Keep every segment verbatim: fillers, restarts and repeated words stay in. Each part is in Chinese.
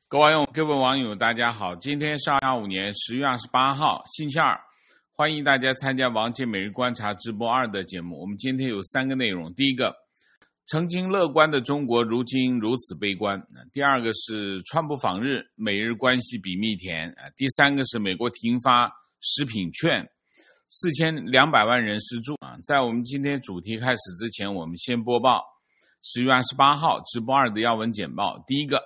各位各位网友，大家好，今天是二零二五年十月二十八号，星期二，欢迎大家参加王杰每日观察直播二的节目。我们今天有三个内容，第一个，曾经乐观的中国如今如此悲观；第二个是川普访日，美日关系比蜜甜；第三个是美国停发食品券，四千两百万人失助。在我们今天主题开始之前，我们先播报十月二十八号直播二的要闻简报。第一个，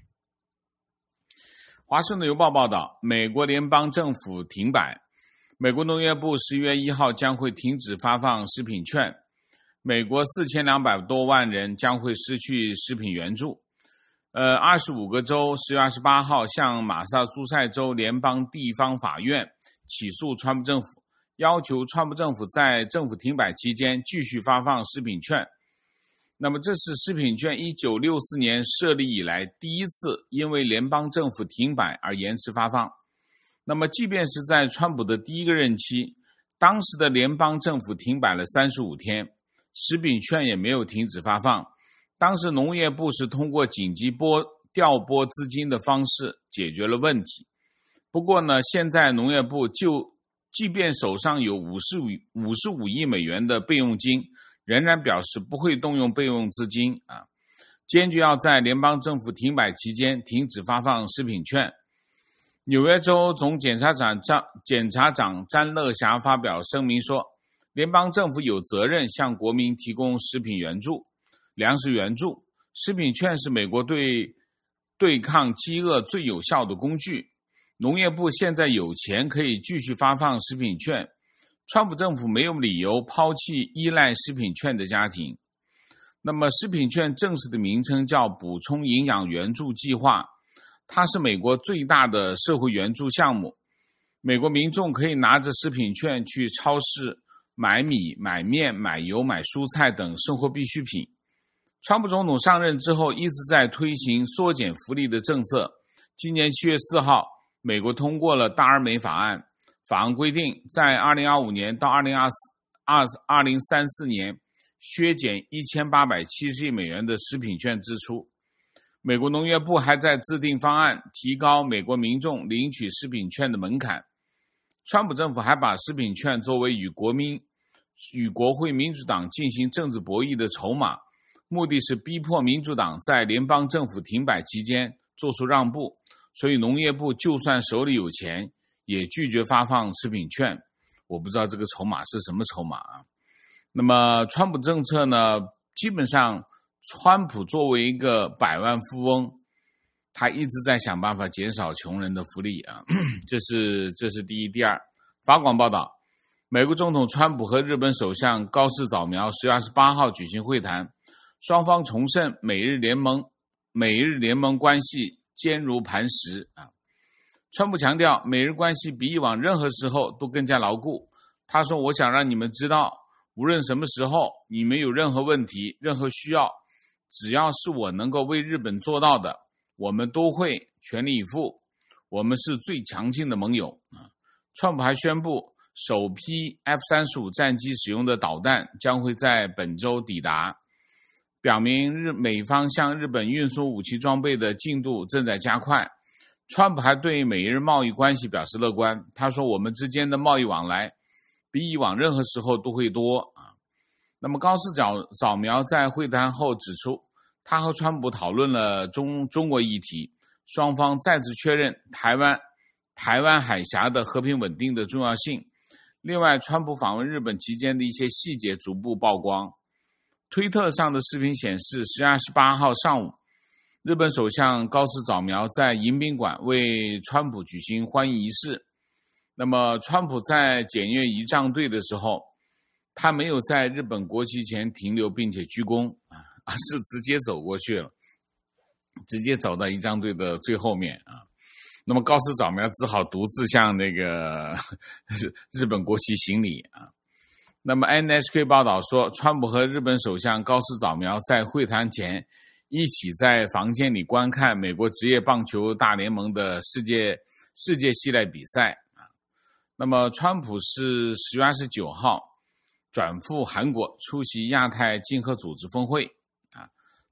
华盛顿邮报报道，美国联邦政府停摆，美国农业部十一月一号将会停止发放食品券，美国四千两百多万人将会失去食品援助。呃，二十五个州十月二十八号向马萨诸塞州联邦地方法院起诉川普政府，要求川普政府在政府停摆期间继续发放食品券。那么这是食品券一九六四年设立以来第一次因为联邦政府停摆而延迟发放。那么即便是在川普的第一个任期，当时的联邦政府停摆了三十五天，食品券也没有停止发放。当时农业部是通过紧急拨调拨资金的方式解决了问题。不过呢，现在农业部就即便手上有五十五亿美元的备用金，仍然表示不会动用备用资金啊，坚决要在联邦政府停摆期间停止发放食品券。纽约州总检察长张检察长詹乐霞发表声明说，联邦政府有责任向国民提供食品援助、粮食援助。食品券是美国对对抗饥饿最有效的工具。农业部现在有钱可以继续发放食品券。川普政府没有理由抛弃依赖食品券的家庭。那么食品券正式的名称叫补充营养援助计划，它是美国最大的社会援助项目。美国民众可以拿着食品券去超市买米、买面、买油、买蔬菜等生活必需品。川普总统上任之后一直在推行缩减福利的政策。今年七月四号，美国通过了大而美法案。法案规定，在二零二五年到二零三四年削减一千八百七十亿美元的食品券支出。美国农业部还在制定方案，提高美国民众领取食品券的门槛。川普政府还把食品券作为与国民与国会民主党进行政治博弈的筹码，目的是逼迫民主党在联邦政府停摆期间做出让步。所以农业部就算手里有钱，也拒绝发放食品券。我不知道这个筹码是什么筹码啊。那么川普政策呢，基本上川普作为一个百万富翁，他一直在想办法减少穷人的福利啊，这是这是第一。第二，法广报道，美国总统川普和日本首相高市早苗十月二十八号举行会谈，双方重申美日联盟美日联盟关系坚如磐石啊。川普强调，美日关系比以往任何时候都更加牢固。他说，我想让你们知道，无论什么时候你们有任何问题、任何需要，只要是我能够为日本做到的，我们都会全力以赴。我们是最强劲的盟友。川普还宣布，首批 F 三十五 战机使用的导弹将会在本周抵达，表明日美方向日本运输武器装备的进度正在加快。川普还对美日贸易关系表示乐观，他说，我们之间的贸易往来比以往任何时候都会多啊。那么高市早早苗在会谈后指出，他和川普讨论了中中国议题，双方再次确认台湾台湾海峡的和平稳定的重要性。另外，川普访问日本期间的一些细节逐步曝光。推特上的视频显示，十月二十八号上午，日本首相高市早苗在迎宾馆为川普举行欢迎仪式。那么川普在检阅仪仗队的时候，他没有在日本国旗前停留并且鞠躬，而是直接走过去了，直接走到仪仗队的最后面啊。那么高市早苗只好独自向那个日本国旗行礼啊。那么 N H K 报道说，川普和日本首相高市早苗在会谈前一起在房间里观看美国职业棒球大联盟的世界世界系列比赛啊。那么川普是十月二十九号转赴韩国出席亚太经合组织峰会啊。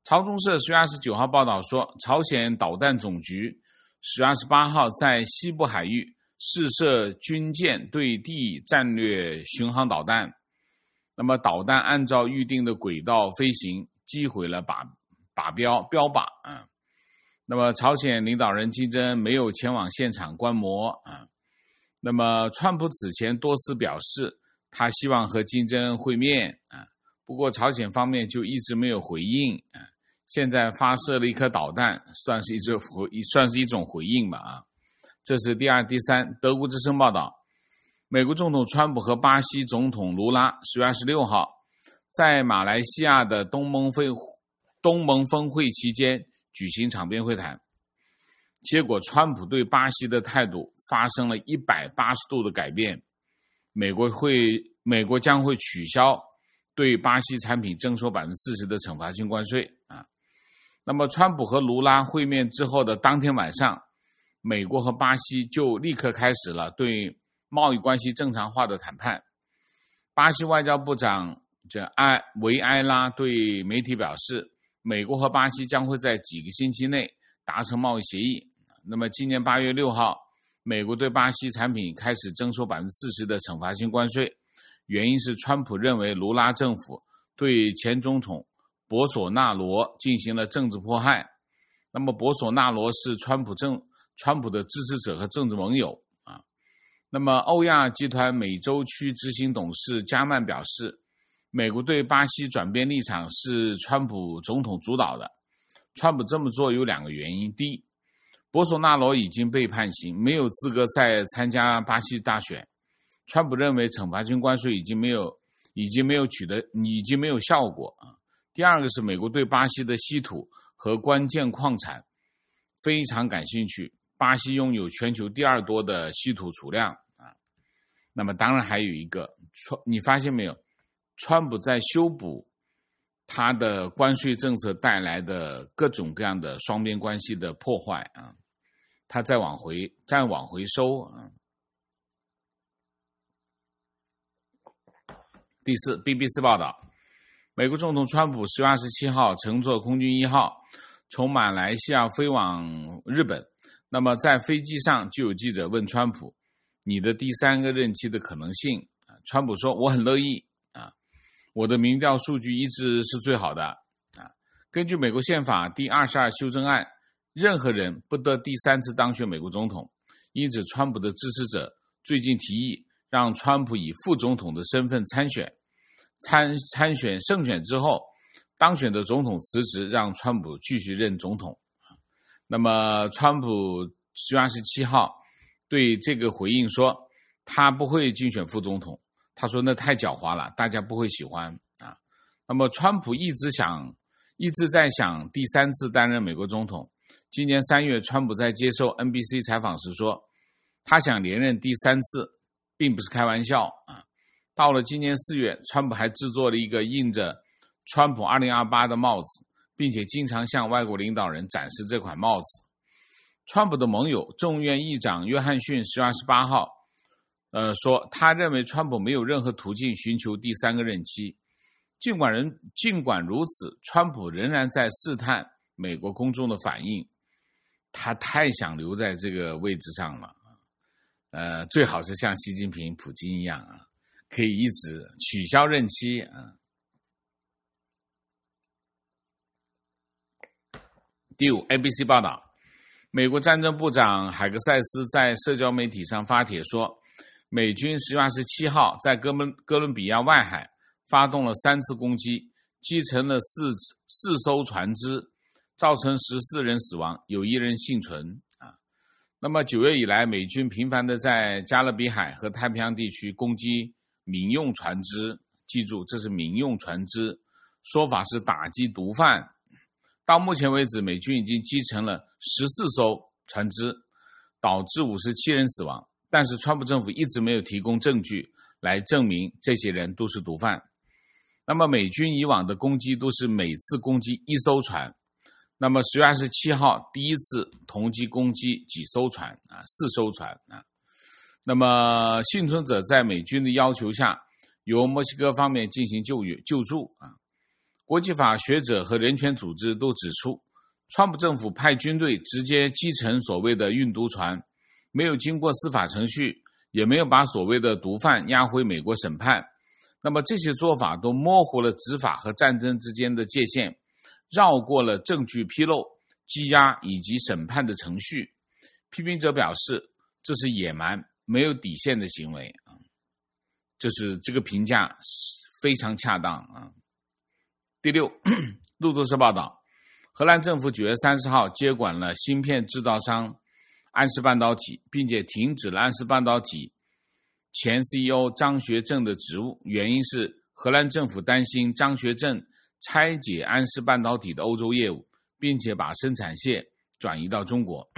朝中社十月二十九号报道说，朝鲜导弹总局十月二十八号在西部海域试射军舰对地战略巡航导弹，那么导弹按照预定的轨道飞行，击毁了靶靶标标靶啊。那么朝鲜领导人金正恩没有前往现场观摩啊。那么川普此前多次表示，他希望和金正恩会面啊，不过朝鲜方面就一直没有回应啊。现在发射了一颗导弹，算是一种回算是一种回应吧啊。这是第二、第三。德国之声报道，美国总统川普和巴西总统卢拉十月二十六号在马来西亚的东盟会东盟峰会期间举行场边会谈，结果川普对巴西的态度发生了一百八十度的改变，美国会美国将会取消对巴西产品征收 百分之四十 的惩罚性关税啊。那么川普和卢拉会面之后的当天晚上，美国和巴西就立刻开始了对贸易关系正常化的谈判。巴西外交部长这埃维埃拉对媒体表示，美国和巴西将会在几个星期内达成贸易协议。那么今年八月六号，美国对巴西产品开始征收 百分之四十 的惩罚性关税，原因是川普认为卢拉政府对前总统博索纳罗进行了政治迫害。那么博索纳罗是川普政川普的支持者和政治盟友啊。那么欧亚集团美洲区执行董事加曼表示，美国对巴西转变立场是川普总统主导的。川普这么做有两个原因，第一，博索纳罗已经被判刑，没有资格再参加巴西大选。川普认为惩罚性关税已经没有已经没有取得已经没有效果啊。第二个是美国对巴西的稀土和关键矿产非常感兴趣，巴西拥有全球第二多的稀土储量啊。那么当然还有一个，你发现没有，川普在修补他的关税政策带来的各种各样的双边关系的破坏啊，他再往回再往回收啊。第四 ，B B C 报道，美国总统川普十月二十七号乘坐空军一号从马来西亚飞往日本。那么在飞机上就有记者问川普，你的第三个任期的可能性？川普说，我很乐意啊，我的民调数据一直是最好的啊。根据美国宪法第二十二修正案，任何人不得第三次当选美国总统，因此川普的支持者最近提议让川普以副总统的身份参选，参参选胜选之后，当选的总统辞职，让川普继续任总统。那么川普十月二十七号对这个回应说，他不会竞选副总统，他说那太狡猾了，大家不会喜欢啊。那么川普一直想一直在想第三次担任美国总统。今年三月，川普在接受 N B C 采访时说，他想连任第三次，并不是开玩笑啊。到了今年四月，川普还制作了一个印着川普二零二八的帽子，并且经常向外国领导人展示这款帽子。川普的盟友众议院议长约翰逊十月二十八号呃，说他认为川普没有任何途径寻求第三个任期。尽管人尽管如此，川普仍然在试探美国公众的反应，他太想留在这个位置上了，呃，最好是像习近平、普京一样啊，可以一直取消任期啊。第五 ，A B C 报道，美国战争部长海格塞斯在社交媒体上发帖说，美军十月二十七号在哥伦哥伦比亚外海发动了三次攻击，击沉了四四艘船只，造成十四人死亡，有一人幸存啊。那么九月以来，美军频繁的在加勒比海和太平洋地区攻击民用船只，记住这是民用船只，说法是打击毒贩。到目前为止，美军已经击沉了十四艘船只，导致五十七人死亡，但是川普政府一直没有提供证据来证明这些人都是毒贩。那么美军以往的攻击都是每次攻击一艘船，那么十月二十七号第一次同击攻击几艘船啊，四艘船啊。那么幸存者在美军的要求下，由墨西哥方面进行救援救助啊。 国际法学者和人权组织都指出，川普政府派军队直接击沉所谓的运毒船，没有经过司法程序，也没有把所谓的毒贩押回美国审判。那么这些做法都模糊了执法和战争之间的界限，绕过了证据披露、羁押以及审判的程序。批评者表示，这是野蛮、没有底线的行为。这是这个评价非常恰当啊。第六，路透社报道，荷兰政府九月三十号接管了芯片制造商安氏半导体，并且停止了安氏半导体前 C E O 张学正的职务，原因是荷兰政府担心张学正拆解安氏半导体的欧洲业务，并且把生产线转移到中国。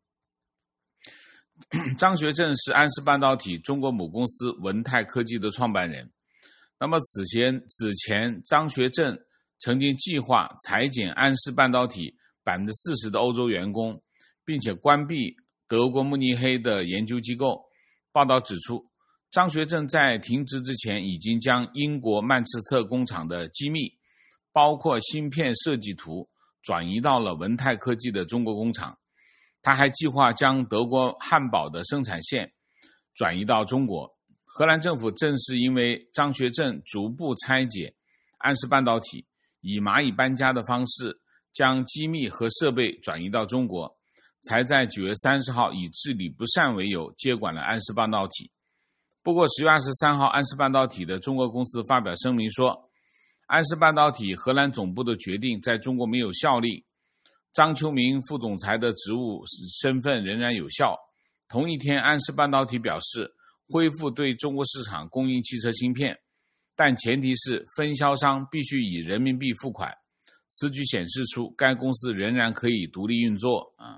张学正是安氏半导体中国母公司文泰科技的创办人。那么此前此前张学正曾经计划裁减安氏半导体 百分之四十 的欧洲员工，并且关闭德国慕尼黑的研究机构。报道指出，张学正在停职之前已经将英国曼彻斯特工厂的机密，包括芯片设计图，转移到了文泰科技的中国工厂。他还计划将德国汉堡的生产线转移到中国。荷兰政府正是因为张学正逐步拆解安氏半导体，以蚂蚁搬家的方式将机密和设备转移到中国，才在九月三十号以治理不善为由接管了安氏半导体。不过十月二十三号，安氏半导体的中国公司发表声明说，安氏半导体荷兰总部的决定在中国没有效力，张秋明副总裁的职务身份仍然有效。同一天，安氏半导体表示恢复对中国市场供应汽车芯片，但前提是分销商必须以人民币付款。此举显示出该公司仍然可以独立运作啊。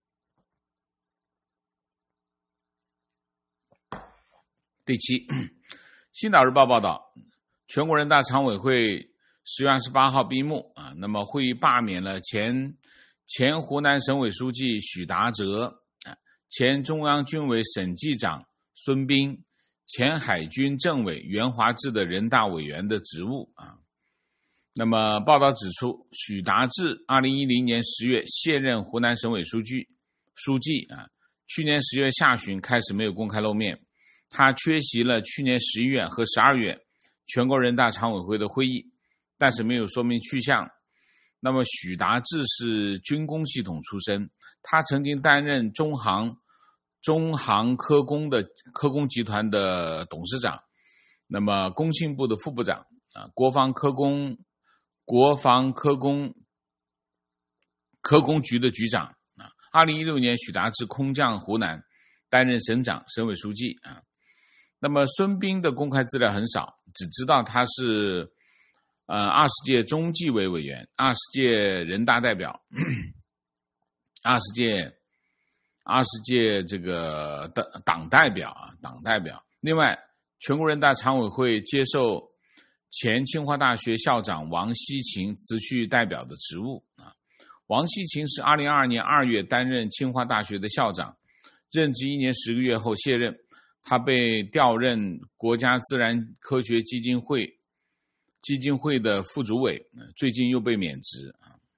第七，新岛日报报道，全国人大常委会十月二十八号闭幕啊，那么会议罢免了前前湖南省委书记许达哲，前中央军委审计长孙斌，前海军政委袁华志的人大委员的职务啊。那么报道指出，许达志二零一零年十月卸任湖南省委书记书记啊，去年十月下旬开始没有公开露面。他缺席了去年十一月和十二月全国人大常委会的会议，但是没有说明去向。那么许达志是军工系统出身，他曾经担任中航中航科工的科工集团的董事长，那么工信部的副部长啊，国防科工国防科工科工局的局长啊。二零一六年，许达志空降湖南，担任省长、省委书记啊。那么孙斌的公开资料很少，只知道他是呃二十届中纪委委员、二十届人大代表、二十届二十届这个党党代表啊，党代表。另外，全国人大常委会接受前清华大学校长王锡勤辞去代表的职务啊。王锡勤是二零二二年二月担任清华大学的校长，任职一年十个月后卸任。他被调任国家自然科学基金会基金会的副主委，最近又被免职。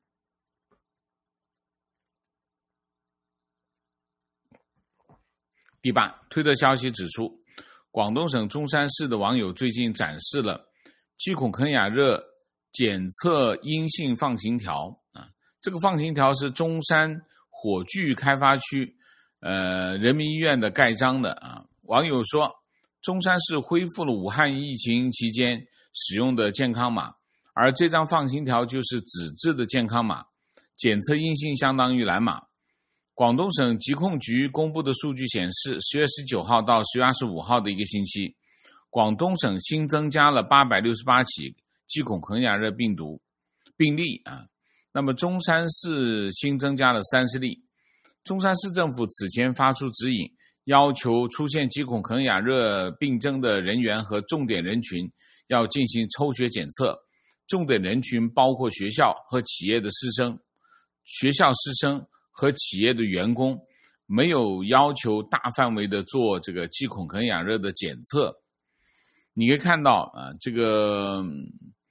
第八，推特消息指出，广东省中山市的网友最近展示了基孔肯雅热检测阴性放行条啊，这个放行条是中山火炬开发区呃人民医院的盖章的啊。网友说，中山市恢复了武汉疫情期间使用的健康码，而这张放行条就是纸质的健康码，检测阴性相当于蓝码。广东省疾控局公布的数据显示，十月十九号到十月二十五号的一个星期，广东省新增加了八百六十八起基孔肯雅热病毒病例啊。那么中山市新增加了三十例。中山市政府此前发出指引，要求出现基孔肯雅热病症的人员和重点人群要进行抽血检测，重点人群包括学校和企业的师生、学校师生和企业的员工，没有要求大范围的做这个基孔肯雅热的检测。你可以看到啊，这个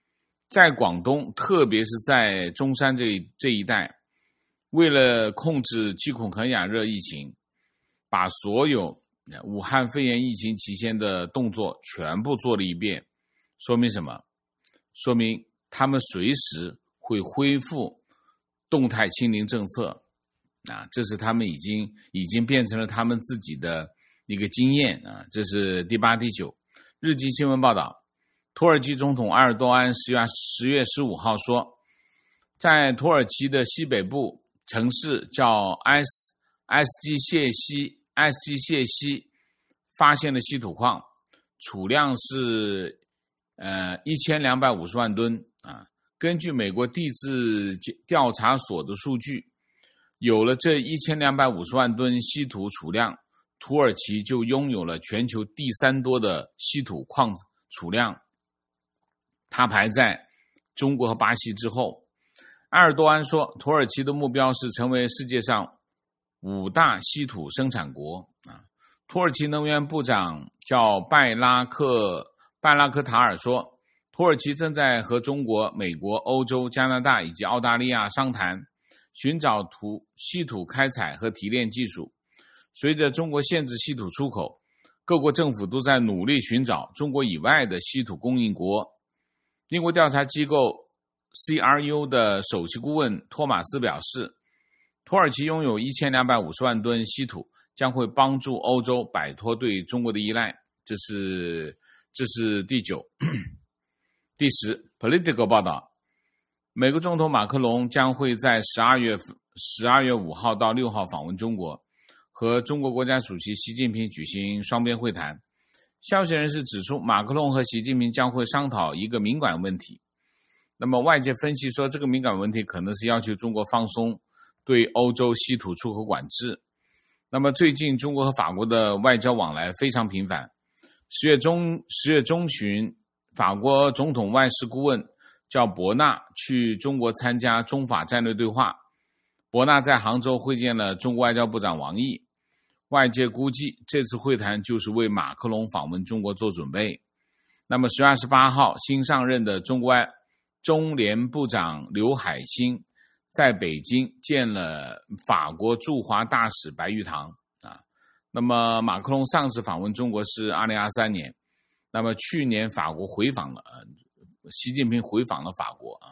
在广东，特别是在中山这一这一带，为了控制鸡孔肯雅热疫情，把所有武汉肺炎疫情期间的动作全部做了一遍。说明什么？说明他们随时会恢复动态清零政策啊，这是他们已经已经变成了他们自己的一个经验啊。这是第八、第九。日经新闻报道，土耳其总统埃尔多安十月十月十五号说，在土耳其的西北部城市叫埃斯埃斯基谢西埃斯基谢西发现了稀土矿，储量是呃一千两百五十万吨啊。根据美国地质调查所的数据，有了这一千两百五十万吨稀土储量，土耳其就拥有了全球第三多的稀土矿储量，它排在中国和巴西之后。埃尔多安说，土耳其的目标是成为世界上五大稀土生产国啊。土耳其能源部长叫拜拉克拜拉克塔尔说，土耳其正在和中国、美国、欧洲、加拿大以及澳大利亚商谈，寻找土稀土开采和提炼技术。随着中国限制稀土出口，各国政府都在努力寻找中国以外的稀土供应国。英国调查机构 C R U 的首席顾问托马斯表示，土耳其拥有一千两百五十万吨稀土，将会帮助欧洲摆脱对中国的依赖。这是这是第九。第十 Political 报道，美国总统马克龙将会在十二月十二月五号到六号访问中国，和中国国家主席习近平举行双边会谈。消息人士指出，马克龙和习近平将会商讨一个敏感问题。那么外界分析说，这个敏感问题可能是要求中国放松对欧洲稀土出口管制。那么最近中国和法国的外交往来非常频繁。十月中十月中旬，法国总统外事顾问叫伯纳去中国参加中法战略对话。伯纳在杭州会见了中国外交部长王毅。外界估计这次会谈就是为马克龙访问中国做准备。那么十月二十八号，新上任的中国外中联部长刘海欣在北京见了法国驻华大使白玉堂啊。那么马克龙上次访问中国是二零二三年，那么去年法国回访了，呃，习近平回访了法国啊，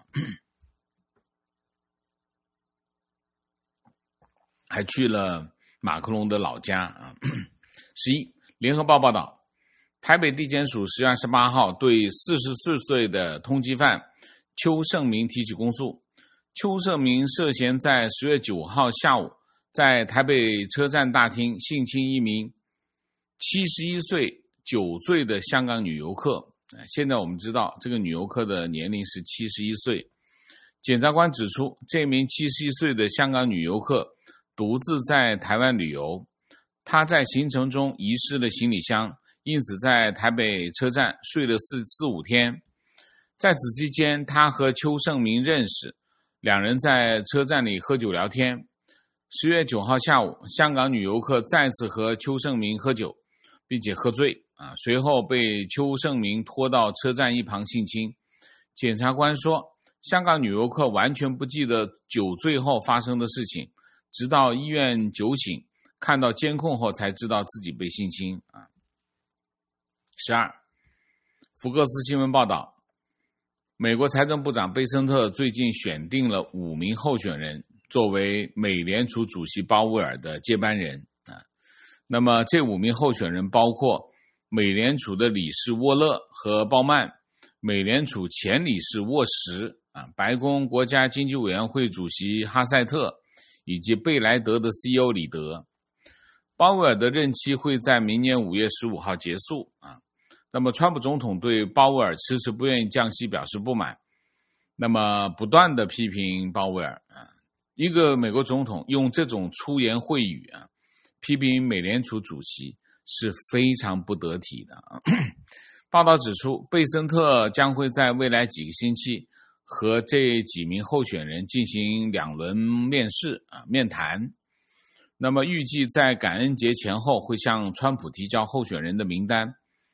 还去了马克龙的老家啊。十一，联合报报道，台北地检署十月二十八号对四十四岁的通缉犯邱胜明提起公诉。邱胜明涉嫌在十月九号下午在台北车站大厅性侵一名七十一岁酒醉的香港女游客。现在我们知道这个女游客的年龄是七十一岁。检察官指出，这名七十一岁的香港女游客独自在台湾旅游，她在行程中遗失了行李箱，因此在台北车站睡了四四五天。在此期间，她和邱胜明认识，两人在车站里喝酒聊天。十月九号下午，香港女游客再次和邱胜明喝酒，并且喝醉啊，随后被邱胜明拖到车站一旁性侵。检察官说，香港女游客完全不记得酒醉后发生的事情，直到医院酒醒，看到监控后才知道自己被性侵啊。十二，福克斯新闻报道，美国财政部长贝森特最近选定了五名候选人作为美联储主席鲍威尔的接班人啊。那么这五名候选人包括美联储的理事沃勒和鲍曼，美联储前理事沃什啊，白宫国家经济委员会主席哈塞特，以及贝莱德的 C E O 李德。鲍威尔的任期会在明年五月十五号结束啊。那么川普总统对鲍威尔迟迟不愿意降息表示不满，那么不断的批评鲍威尔啊。一个美国总统用这种粗言秽语啊批评美联储主席是非常不得体的啊。报道指出，贝森特将会在未来几个星期和这几名候选人进行两轮面试啊面谈。那么预计在感恩节前后会向川普提交候选人的名单。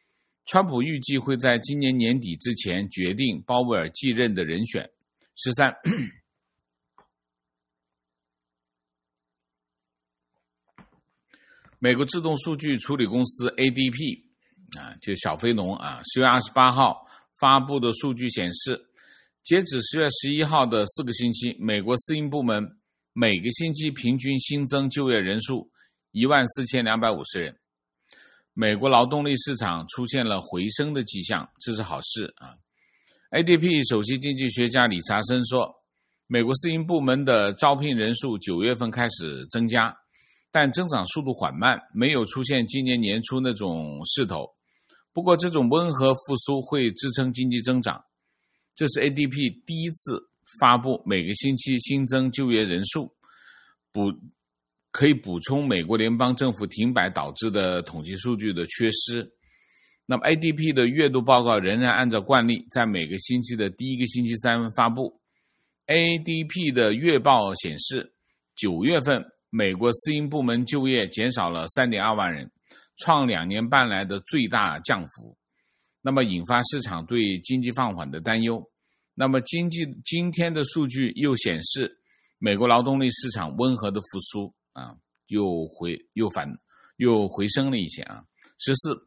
川普预计会在今年年底之前决定鲍威尔继任的人选。十三，美国自动数据处理公司 A D P 啊，就小非农啊，十月二十八号发布的数据显示，截止十月十一号的四个星期，美国私营部门每个星期平均新增就业人数一万四千两百五十人。美国劳动力市场出现了回升的迹象，这是好事啊。A D P 首席经济学家理查森说，美国私营部门的招聘人数九月份开始增加，但增长速度缓慢，没有出现今年年初那种势头。不过这种温和复苏会支撑经济增长。这是 A D P 第一次发布每个星期新增就业人数，补可以补充美国联邦政府停摆导致的统计数据的缺失。那么 A D P 的月度报告仍然按照惯例在每个星期的第一个星期三发布。A D P 的月报显示，九月份美国私营部门就业减少了 三点二万人，创两年半来的最大降幅，那么引发市场对经济放缓的担忧。那么经济今天的数据又显示，美国劳动力市场温和的复苏啊，又回又反又回升了一些啊。十四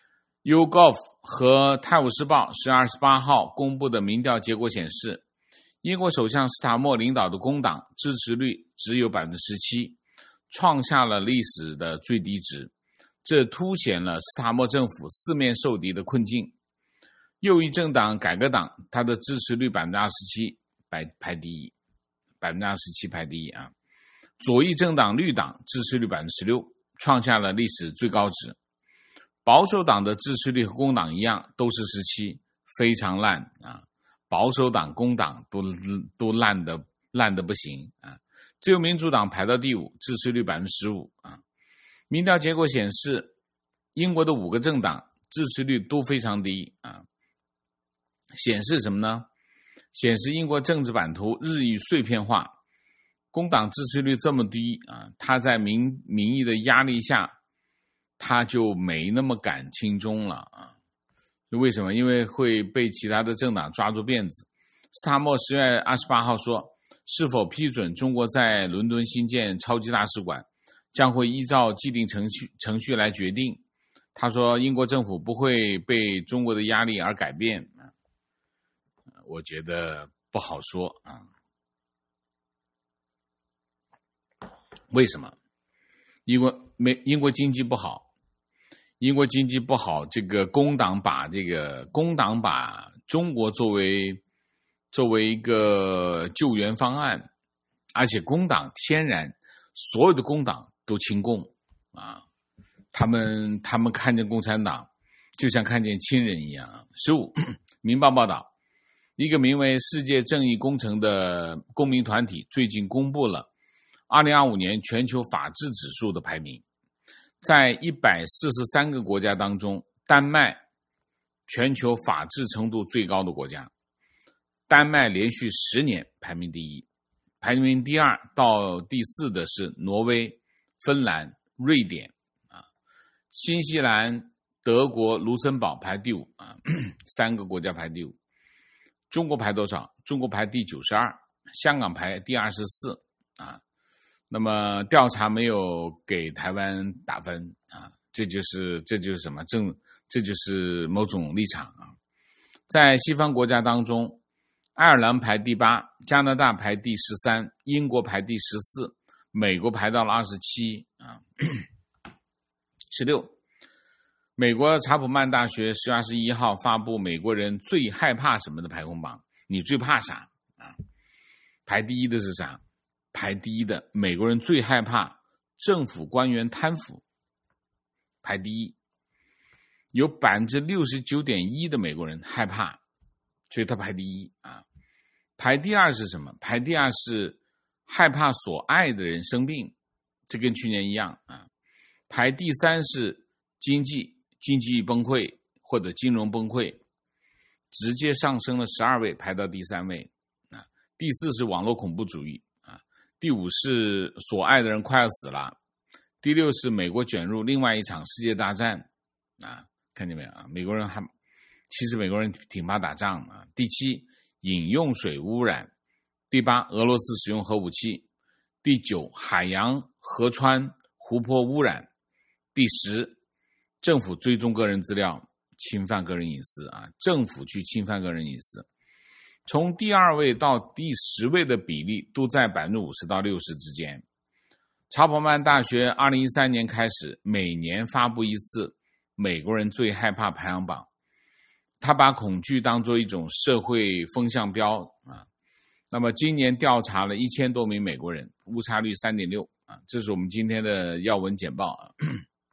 YouGov 和《泰晤士报》十月二十八号公布的民调结果显示，英国首相斯塔默领导的工党支持率只有 百分之十七， 创下了历史的最低值，这凸显了斯塔默政府四面受敌的困境。右翼政党改革党，它的支持率 百分之二十七， 排排第一 百分之二十七 排第一啊。左翼政党绿党支持率 百分之十六， 创下了历史最高值。保守党的支持率和工党一样都是十七，非常烂啊！保守党、工党都都烂的烂的不行啊！自由民主党排到第五，支持率 百分之十五 啊！民调结果显示，英国的五个政党支持率都非常低啊！显示什么呢？显示英国政治版图日益碎片化。工党支持率这么低啊，他在民民意的压力下，他就没那么敢亲中了啊。为什么？因为会被其他的政党抓住辫子。斯塔默十月二十八号说，是否批准中国在伦敦新建超级大使馆，将会依照既定程序程序来决定。他说，英国政府不会被中国的压力而改变。我觉得不好说啊。为什么？因为美英国经济不好。英国经济不好，这个工党把这个工党把中国作为作为一个救援方案，而且工党天然所有的工党都亲共啊，他们他们看见共产党就像看见亲人一样。十五，明报报道，一个名为世界正义工程的公民团体最近公布了二零二五年全球法治指数的排名。在一百四十三个国家当中，丹麦全球法治程度最高的国家，丹麦连续十年排名第一，排名第二到第四的是挪威、芬兰、瑞典啊，新西兰、德国、卢森堡排第五啊，三个国家排第五。中国排多少？中国排第九十二，香港排第二十四啊。那么调查没有给台湾打分啊，这就是这就是什么正这就是某种立场啊。在西方国家当中，爱尔兰排第八，加拿大排第十三，英国排第十四，美国排到了二十七啊。十六，美国查普曼大学十月二十一号发布美国人最害怕什么的排行榜，你最怕啥啊？排第一的是啥？排第一的美国人最害怕政府官员贪腐，排第一，有 百分之六十九点一 的美国人害怕，所以他排第一啊。排第二是什么？排第二是害怕所爱的人生病，这跟去年一样啊。排第三是经济经济崩溃或者金融崩溃，直接上升了十二位，排到第三位啊。第四是网络恐怖主义。第五是所爱的人快要死了，第六是美国卷入另外一场世界大战啊， 看见没有啊？美国人还其实美国人挺怕打仗啊。第七，饮用水污染。第八，俄罗斯使用核武器。第九，海洋、河川、湖泊污染。第十，政府追踪个人资料，侵犯个人隐私啊！政府去侵犯个人隐私，从第二位到第十位的比例都在 百分之五十 到 百分之六十 之间。查普曼大学二零一三年开始每年发布一次美国人最害怕排行榜，他把恐惧当作一种社会风向标啊。那么今年调查了一千多名美国人，误差率 三点六 啊，这是我们今天的要闻简报啊。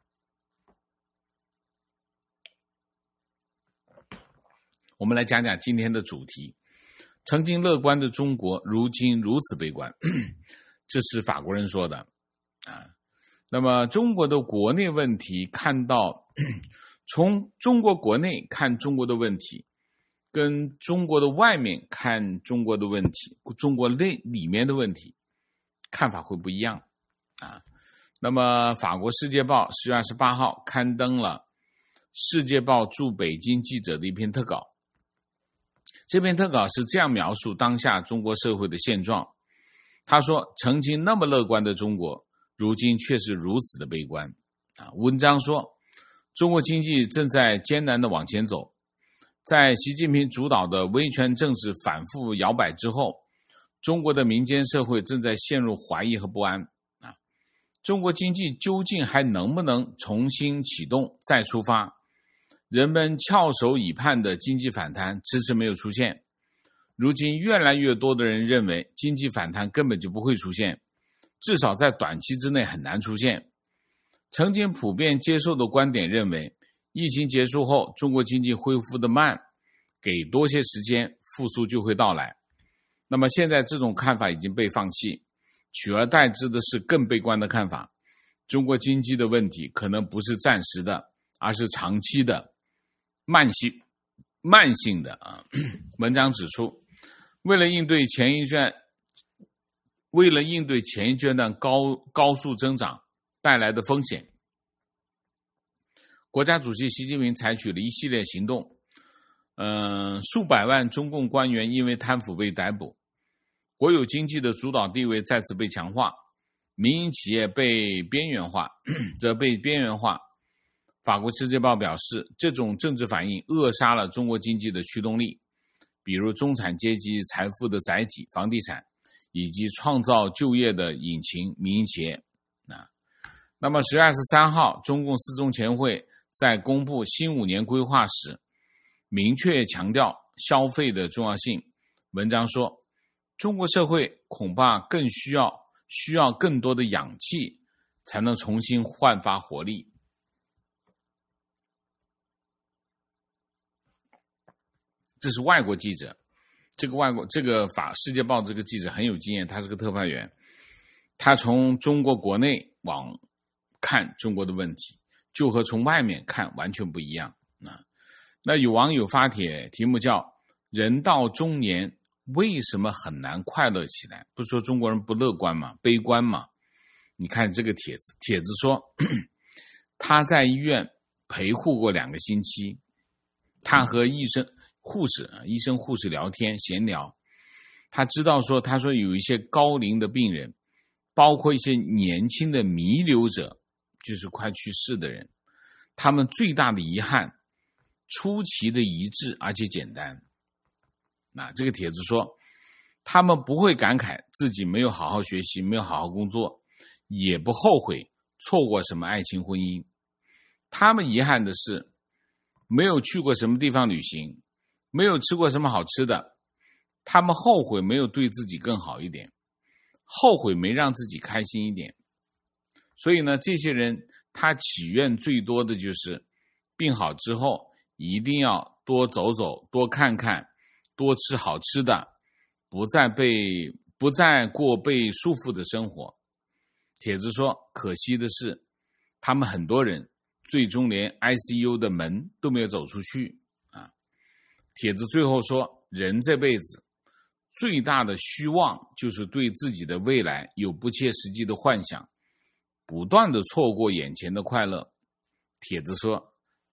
我们来讲讲今天的主题，曾经乐观的中国如今如此悲观，这是法国人说的啊。那么中国的国内问题，看到从中国国内看中国的问题，跟中国的外面看中国的问题，中国内里面的问题看法会不一样啊。那么法国世界报十月二十八号刊登了世界报驻北京记者的一篇特稿，这篇特稿是这样描述当下中国社会的现状。他说，曾经那么乐观的中国，如今却是如此的悲观啊。文章说，中国经济正在艰难地往前走，在习近平主导的威权政治反复摇摆之后，中国的民间社会正在陷入怀疑和不安啊。中国经济究竟还能不能重新启动再出发？人们翘首以盼的经济反弹迟迟没有出现。如今越来越多的人认为经济反弹根本就不会出现，至少在短期之内很难出现。曾经普遍接受的观点认为，疫情结束后中国经济恢复的慢，给多些时间复苏就会到来。那么现在这种看法已经被放弃，取而代之的是更悲观的看法，中国经济的问题可能不是暂时的，而是长期的慢性慢性的啊。文章指出，为了应对前一阶为了应对前一阶段高高速增长带来的风险，国家主席习近平采取了一系列行动，嗯，数百万中共官员因为贪腐被逮捕，国有经济的主导地位再次被强化，民营企业被边缘化则被边缘化。法国世界报表示，这种政治反应扼杀了中国经济的驱动力，比如中产阶级财富的载体房地产，以及创造就业的引擎民营企业啊。那么十月二十三号，中共四中全会在公布新五年规划时，明确强调消费的重要性。文章说，中国社会恐怕更需要需要更多的氧气，才能重新焕发活力。这是外国记者，这个外国这个法世界报这个记者很有经验，他是个特派员，他从中国国内往看中国的问题，就和从外面看完全不一样啊。那有网友发帖，题目叫人到中年为什么很难快乐起来？不是说中国人不乐观吗？悲观吗？你看这个帖子，帖子说他在医院陪护过两个星期，他和医生护士医生护士聊天闲聊，他知道说他说有一些高龄的病人，包括一些年轻的弥留者，就是快去世的人，他们最大的遗憾出奇的一致而且简单。那这个帖子说，他们不会感慨自己没有好好学习，没有好好工作，也不后悔错过什么爱情婚姻，他们遗憾的是没有去过什么地方旅行，没有吃过什么好吃的，他们后悔没有对自己更好一点，后悔没让自己开心一点。所以呢，这些人他祈愿最多的就是病好之后一定要多走走，多看看，多吃好吃的，不再被不再过被束缚的生活。帖子说，可惜的是他们很多人最终连 I C U 的门都没有走出去啊。帖子最后说，人这辈子最大的虚妄就是对自己的未来有不切实际的幻想，不断的错过眼前的快乐。帖子说，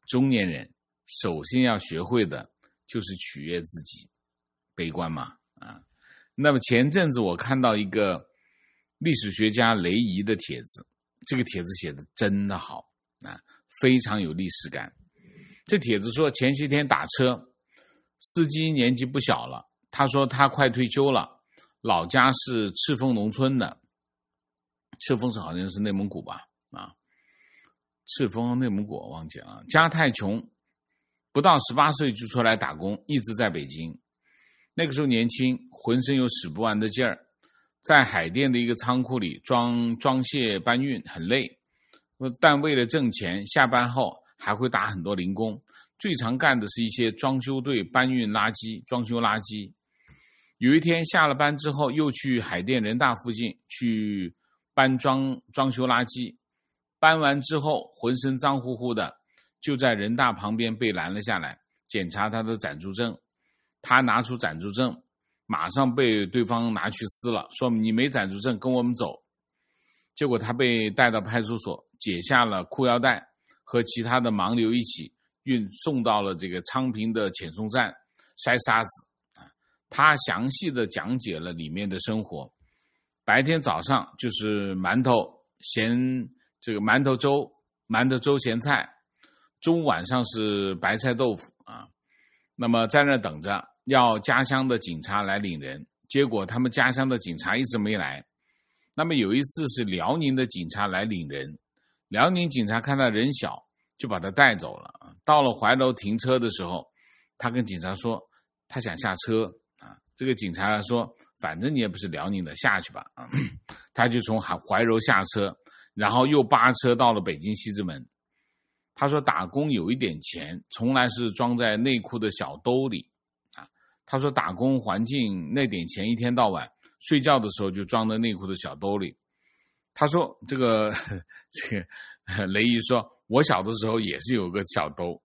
中年人首先要学会的就是取悦自己，悲观嘛啊。那么前阵子我看到一个历史学家雷仪的帖子，这个帖子写的真的好啊，非常有历史感。这帖子说前些天打车，司机年纪不小了，他说他快退休了，老家是赤峰农村的，赤峰是好像是内蒙古吧啊，赤峰内蒙古我忘记了，家太穷，不到十八岁就出来打工，一直在北京。那个时候年轻，浑身有使不完的劲儿，在海淀的一个仓库里装装卸搬运很累，但为了挣钱，下班后还会打很多零工，最常干的是一些装修队搬运垃圾、装修垃圾。有一天下了班之后，又去海淀人大附近去搬装装修垃圾，搬完之后浑身脏乎乎的，就在人大旁边被拦了下来，检查他的暂住证。他拿出暂住证，马上被对方拿去撕了，说你没暂住证，跟我们走。结果他被带到派出所，解下了裤腰带，和其他的盲流一起运送到了这个昌平的遣送站筛沙子。他详细的讲解了里面的生活，白天早上就是馒头咸这个馒头粥馒头粥咸菜，中午晚上是白菜豆腐啊。那么在那等着要家乡的警察来领人，结果他们家乡的警察一直没来。那么有一次是辽宁的警察来领人，辽宁警察看他人小，就把他带走了。到了怀柔停车的时候，他跟警察说他想下车啊。这个警察说反正你也不是辽宁的，下去吧啊。他就从怀柔下车，然后又扒车到了北京西直门。他说打工有一点钱，从来是装在内裤的小兜里啊。他说打工环境那点钱一天到晚睡觉的时候就装在内裤的小兜里。他说这个这个雷毅说我小的时候也是有个小兜，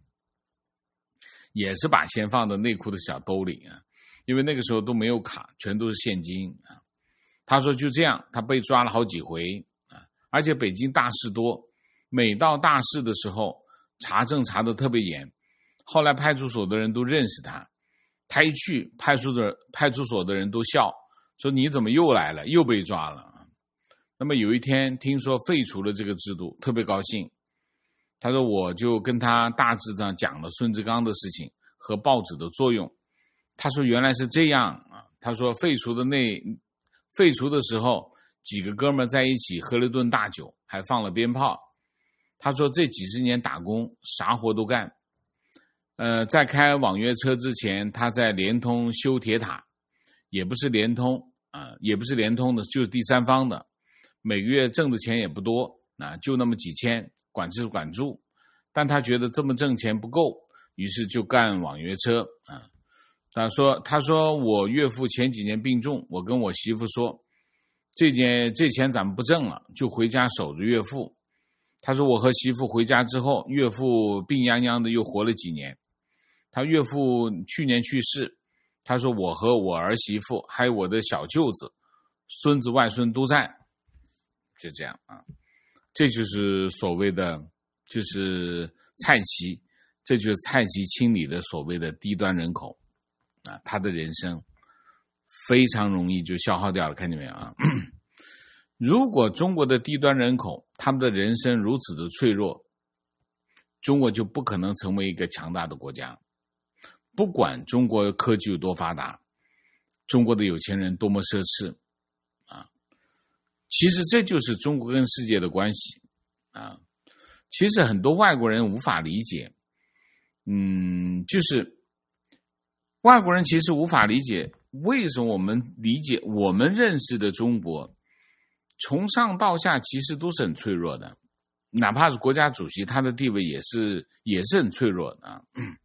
也是把钱放在内裤的小兜里啊，因为那个时候都没有卡，全都是现金啊。他说就这样他被抓了好几回啊，而且北京大事多，每到大事的时候查证查得特别严，后来派出所的人都认识他，他一去派出所派出所的人都笑说你怎么又来了，又被抓了。那么有一天听说废除了这个制度，特别高兴。他说我就跟他大致上讲了孙志刚的事情和报纸的作用。他说原来是这样啊。他说废除的那废除的时候几个哥们在一起喝了顿大酒，还放了鞭炮。他说这几十年打工啥活都干。呃，在开网约车之前，他在联通修铁塔，也不是联通啊、呃，也不是联通的，就是第三方的，每个月挣的钱也不多啊，就那么几千，管吃管住。但他觉得这么挣钱不够，于是就干网约车啊。他说他说我岳父前几年病重，我跟我媳妇说这件这钱咱们不挣了，就回家守着岳父。他说我和媳妇回家之后，岳父病殃殃的又活了几年。他岳父去年去世，他说我和我儿媳妇还有我的小舅子孙子外孙都在，就这样啊。这就是所谓的就是蔡奇，这就是蔡奇清理的所谓的低端人口啊，他的人生非常容易就消耗掉了，看见没有啊？如果中国的低端人口他们的人生如此的脆弱，中国就不可能成为一个强大的国家。不管中国科技有多发达，中国的有钱人多么奢侈啊，其实这就是中国跟世界的关系啊。其实很多外国人无法理解，嗯，就是外国人其实无法理解为什么我们理解我们认识的中国从上到下其实都是很脆弱的，哪怕是国家主席他的地位也是也是很脆弱的啊。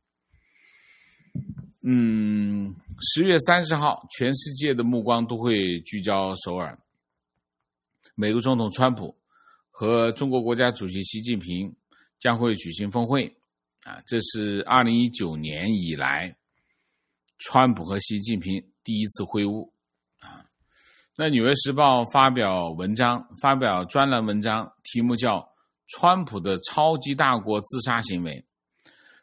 嗯，十月三十号，全世界的目光都会聚焦首尔。美国总统川普和中国国家主席习近平将会举行峰会啊，这是二零一九年以来川普和习近平第一次会晤啊。那《纽约时报》发表文章，发表专栏文章，题目叫《川普的超级大国自杀行为》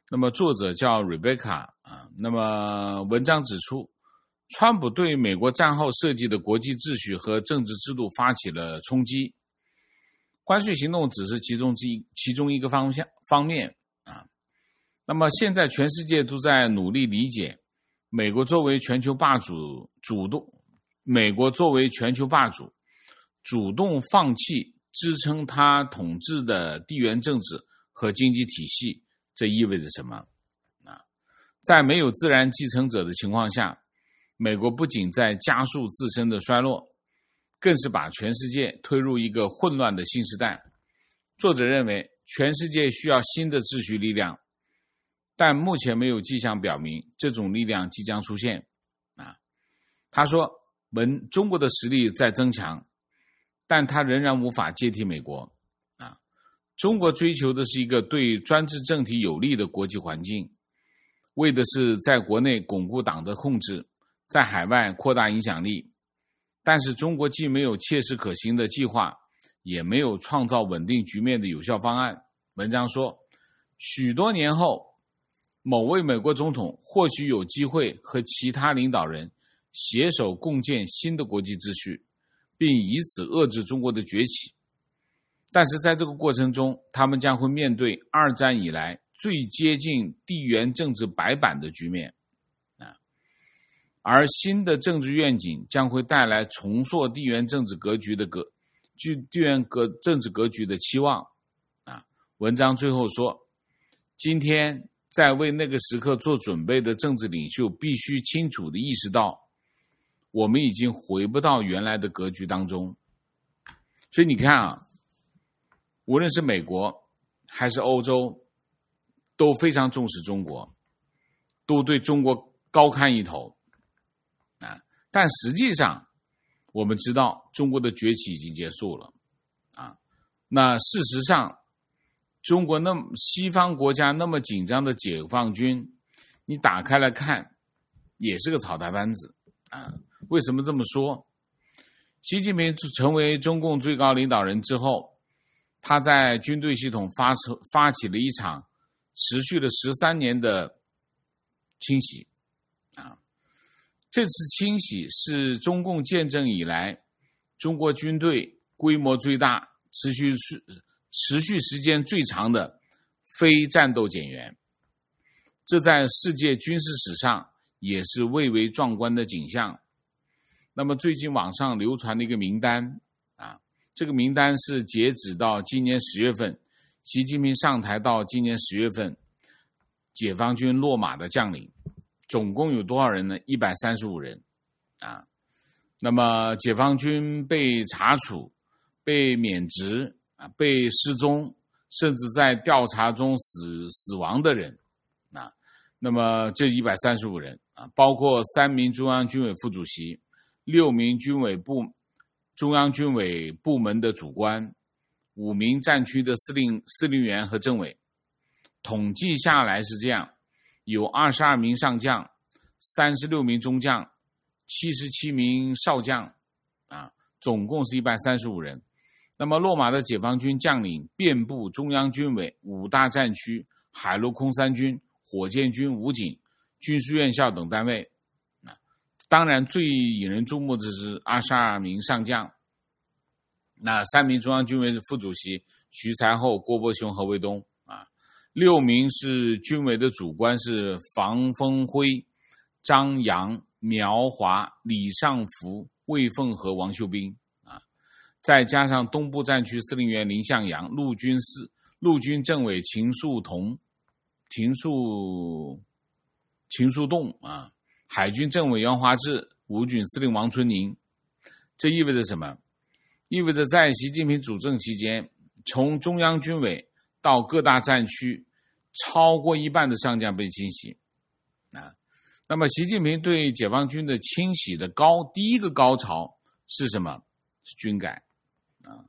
那么作者叫 Rebecca 啊。那么文章指出，川普对美国战后设计的国际秩序和政治制度发起了冲击，关税行动只是其中之一其中一个方向方面啊。那么现在全世界都在努力理解，美国作为全球霸主主动，美国作为全球霸主主动放弃支撑他统治的地缘政治和经济体系，这意味着什么啊？在没有自然继承者的情况下，美国不仅在加速自身的衰落，更是把全世界推入一个混乱的新时代。作者认为，全世界需要新的秩序力量，但目前没有迹象表明这种力量即将出现。啊，他说，文中国的实力在增强，但它仍然无法接替美国。啊，中国追求的是一个对专制政体有利的国际环境，为的是在国内巩固党的控制，在海外扩大影响力。但是中国既没有切实可行的计划，也没有创造稳定局面的有效方案。文章说，许多年后，某位美国总统或许有机会和其他领导人携手共建新的国际秩序，并以此遏制中国的崛起。但是在这个过程中，他们将会面对二战以来最接近地缘政治白板的局面。而新的政治愿景将会带来重塑地缘政治格局的格地缘格政治格局的期望。啊，文章最后说，今天在为那个时刻做准备的政治领袖必须清楚地意识到，我们已经回不到原来的格局当中。所以你看啊，无论是美国还是欧洲，都非常重视中国，都对中国高看一头。啊，但实际上我们知道中国的崛起已经结束了。啊，那事实上中国那么西方国家那么紧张的解放军，你打开来看也是个草台班子。啊，为什么这么说？习近平成为中共最高领导人之后，他在军队系统发发起了一场持续了十三年的清洗。啊，这次清洗是中共建政以来中国军队规模最大、持续持续时间最长的非战斗减员，这在世界军事史上也是蔚为壮观的景象。那么最近网上流传的一个名单啊，这个名单是截止到今年十月份，习近平上台到今年十月份，解放军落马的将领总共有多少人呢？一百三十五人。啊，那么解放军被查处、被免职、啊、被失踪，甚至在调查中死死亡的人，啊，那么这一百三十五人啊，包括三名中央军委副主席、六名军委部中央军委部门的主官、五名战区的司令司令员和政委。统计下来是这样，有二十二名上将、三十六名中将、七十七名少将，啊，总共是一百三十五人。那么落马的解放军将领遍布中央军委、五大战区、海陆空三军、火箭军、武警、军事院校等单位。啊，当然最引人注目的是二十二名上将，那三名中央军委副主席徐才厚、郭伯雄和卫东，啊，六名是军委的主官是房峰辉、张扬、苗华、李尚福、魏凤和王秀斌，啊，再加上东部战区司令员林向阳、陆军司陆军政委秦树同、秦树秦树栋，啊，海军政委杨华志、武警司令王春宁。这意味着什么？意味着在习近平主政期间，从中央军委到各大战区，超过一半的上将被清洗。啊，那么习近平对解放军的清洗的高第一个高潮是什么？是军改。啊，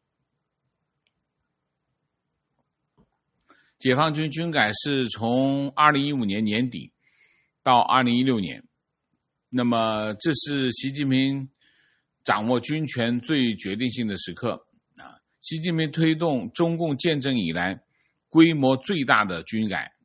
解放军军改是从二零一五年年底到二零一六年，那么这是习近平掌握军权最决定性的时刻。啊，习近平推动中共建政以来规模最大的军改，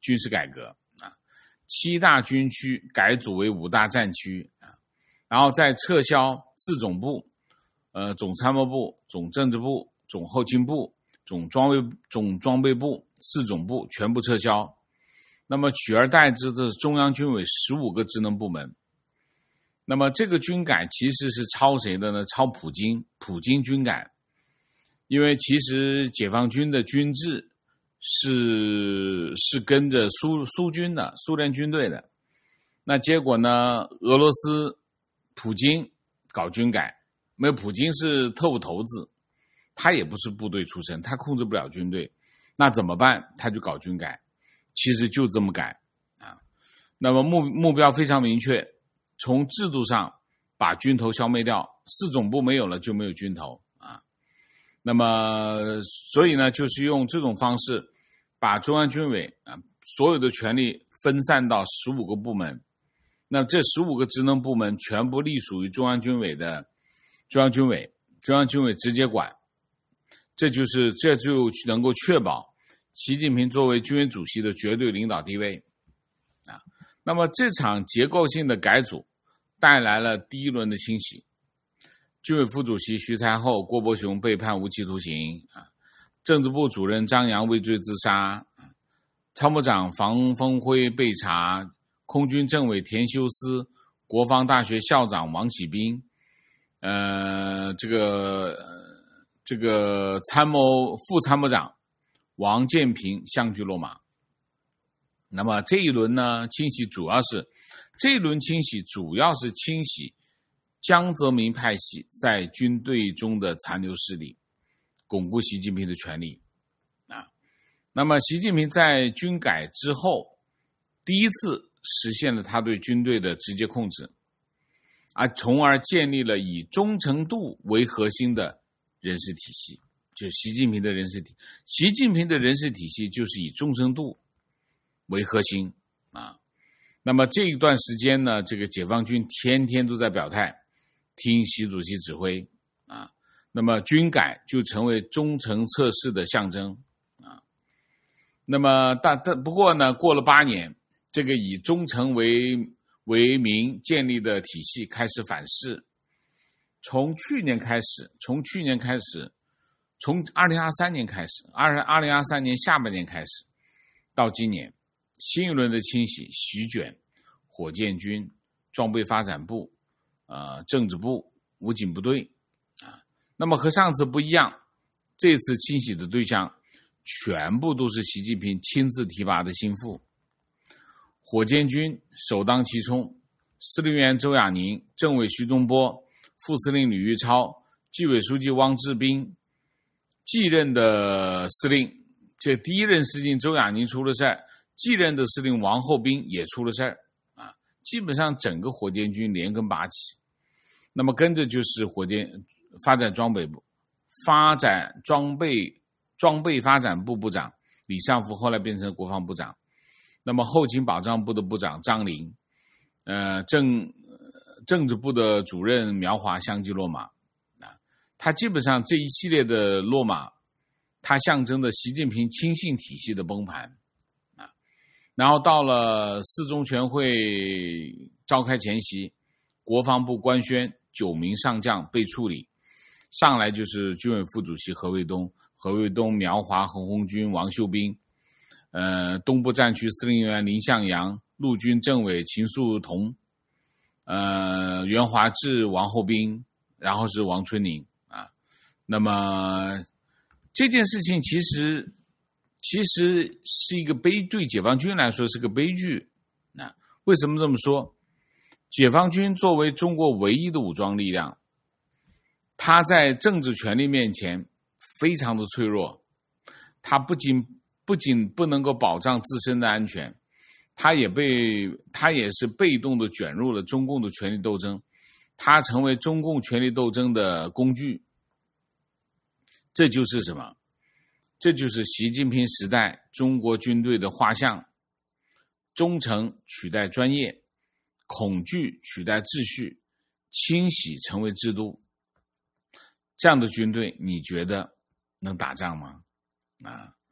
军事改革啊，七大军区改组为五大战区啊，然后再撤销四总部，呃，总参谋部、总政治部、总后勤部、总装备总装备部四总部全部撤销。那么取而代之的是中央军委十五个职能部门。那么这个军改其实是抄谁的呢？抄普京，普京军改。因为其实解放军的军制是是跟着苏苏军的，苏联军队的。那结果呢，俄罗斯普京搞军改，因为普京是特务头子，他也不是部队出身，他控制不了军队，那怎么办？他就搞军改，其实就这么改啊。那么目目标非常明确，从制度上把军头消灭掉，四总部没有了就没有军头啊。那么所以呢，就是用这种方式把中央军委啊所有的权力分散到十五个部门。那这十五个职能部门全部隶属于中央军委的中央军委，中央军委直接管。这就是这就能够确保习近平作为军委主席的绝对领导地位啊。那么这场结构性的改组带来了第一轮的清洗。军委副主席徐才厚、郭伯雄被判无期徒刑啊，政治部主任张扬畏罪自杀，参谋长房峰辉被查，空军政委田修斯、国防大学校长王启斌，呃，这个这个参谋副参谋长王建平相继落马。那么这一轮呢，清洗主要是这一轮清洗主要是清洗江泽民派系在军队中的残留势力，巩固习近平的权力啊。那么习近平在军改之后第一次实现了他对军队的直接控制，而从而建立了以忠诚度为核心的人事体系，就是习近平的人事体习近平的人事体系就是以忠诚度为核心啊。那么这一段时间呢，这个解放军天天都在表态，听习主席指挥啊。那么军改就成为忠诚测试的象征啊。那么但但不过呢，过了八年，这个以忠诚为为名建立的体系开始反噬。从去年开始，从去年开始，从二零二三年开始，二二零二三年下半年开始，到今年，新一轮的清洗席卷火箭军、装备发展部、呃政治部、武警部队啊。那么和上次不一样，这次清洗的对象全部都是习近平亲自提拔的心腹。火箭军首当其冲，司令员周亚宁、政委徐忠波、副司令吕玉超、纪委书记汪志斌继任的司令，这第一任司令周亚宁出了事儿，继任的司令王厚斌也出了事儿啊，基本上整个火箭军连根拔起。那么跟着就是火箭发展装备部发展装备装备发展部部长李尚福，后来变成国防部长。那么后勤保障部的部长张林，呃政政治部的主任苗华相继落马啊。他基本上这一系列的落马，它象征着习近平亲信体系的崩盘啊。然后到了四中全会召开前夕，国防部官宣九名上将被处理，上来就是军委副主席何卫东、何卫东、苗华、何鸿钧、王秀斌，呃，东部战区司令员林向阳、陆军政委秦树同，呃，袁华志、王厚斌，然后是王春宁啊。那么这件事情其实其实是一个悲，对解放军来说是个悲剧啊。为什么这么说？解放军作为中国唯一的武装力量，他在政治权力面前非常的脆弱，他不仅不仅不能够保障自身的安全，他也被他也是被动的卷入了中共的权力斗争，他成为中共权力斗争的工具。这就是什么？这就是习近平时代中国军队的画像：忠诚取代专业，恐惧取代秩序，清洗成为制度。这样的军队，你觉得能打仗吗？啊，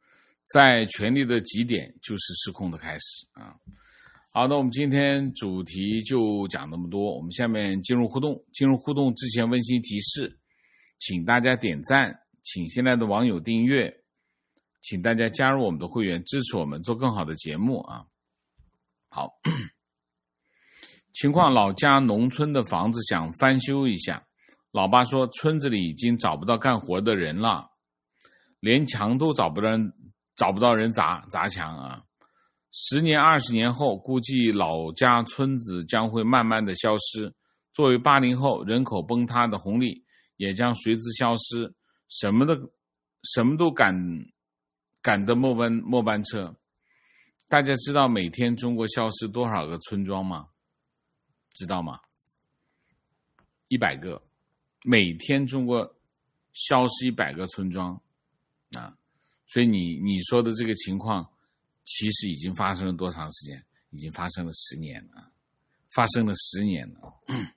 在权力的极点就是失控的开始啊。好，那我们今天主题就讲那么多，我们下面进入互动。进入互动之前温馨提示，请大家点赞，请现在的网友订阅，请大家加入我们的会员，支持我们做更好的节目啊。好，情况老家农村的房子想翻修一下，老爸说村子里已经找不到干活的人了，连墙都找不到人找不到人砸砸墙啊。十年二十年后，估计老家村子将会慢慢的消失，作为八零后，人口崩塌的红利也将随之消失，什么的什么都赶赶的末班末班车。大家知道每天中国消失多少个村庄吗？知道吗？一百个，每天中国消失一百个村庄啊！所以你你说的这个情况，其实已经发生了多长时间？已经发生了十年了，发生了十年了。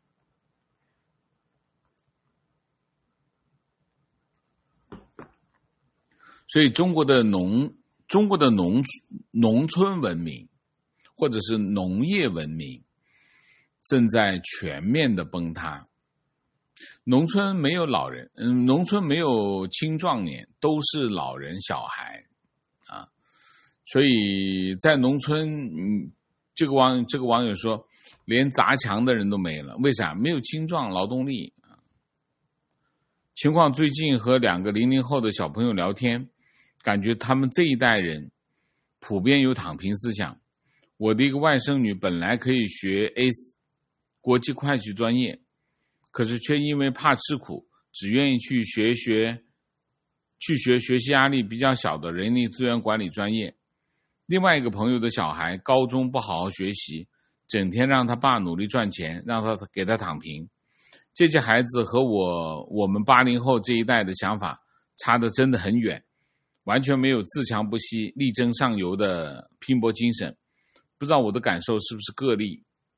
所以中国的农中国的农农村文明，或者是农业文明，正在全面的崩塌。农村没有老人，嗯，农村没有青壮年，都是老人小孩啊。所以在农村，嗯，这个网这个网友说，连砸墙的人都没了，为啥？没有青壮劳动力啊。情况最近和两个零零后的小朋友聊天，感觉他们这一代人普遍有躺平思想。我的一个外甥女本来可以学 A 国际会计专业，可是却因为怕吃苦，只愿意去学学去学学习压力比较小的人力资源管理专业。另外一个朋友的小孩高中不好好学习，整天让他爸努力赚钱，让他给他躺平。这些孩子和我我们八零后这一代的想法差得真的很远，完全没有自强不息、力争上游的拼搏精神。不知道我的感受是不是个例？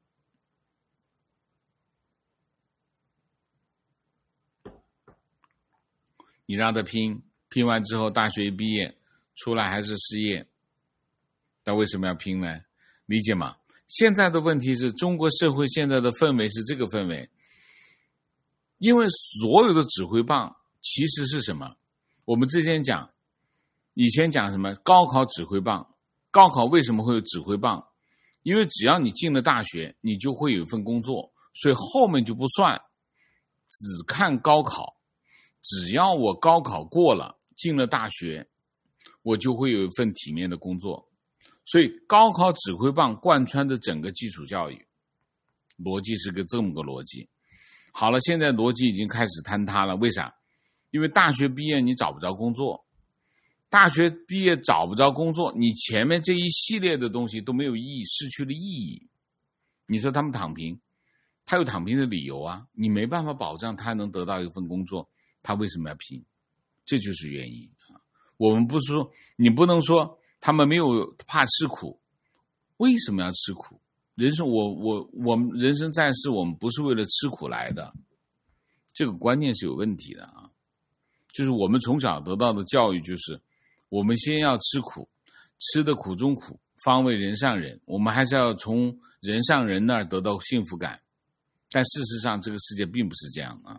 你让他拼，拼完之后大学一毕业出来还是失业，那为什么要拼呢？理解吗？现在的问题是中国社会现在的氛围是这个氛围，因为所有的指挥棒其实是什么？我们之前讲，以前讲什么高考指挥棒，高考为什么会有指挥棒？因为只要你进了大学，你就会有一份工作，所以后面就不算，只看高考。只要我高考过了，进了大学，我就会有一份体面的工作。所以高考指挥棒贯穿着整个基础教育，逻辑是个这么个逻辑。好了，现在逻辑已经开始坍塌了，为啥？因为大学毕业你找不着工作，大学毕业找不着工作，你前面这一系列的东西都没有意义，失去了意义。你说他们躺平，他有躺平的理由啊，你没办法保障他能得到一份工作，他为什么要拼？这就是原因啊。我们不是说，你不能说他们没有怕吃苦，为什么要吃苦？人生我我我们人生在世，我们不是为了吃苦来的，这个观念是有问题的啊。就是我们从小得到的教育就是，我们先要吃苦，吃的苦中苦，方为人上人。我们还是要从人上人那儿得到幸福感，但事实上这个世界并不是这样啊。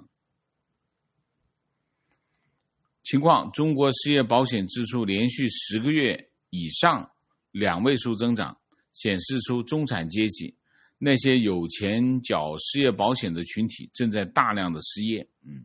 情况：中国失业保险支出连续十个月以上两位数增长，显示出中产阶级那些有钱缴失业保险的群体正在大量的失业。嗯，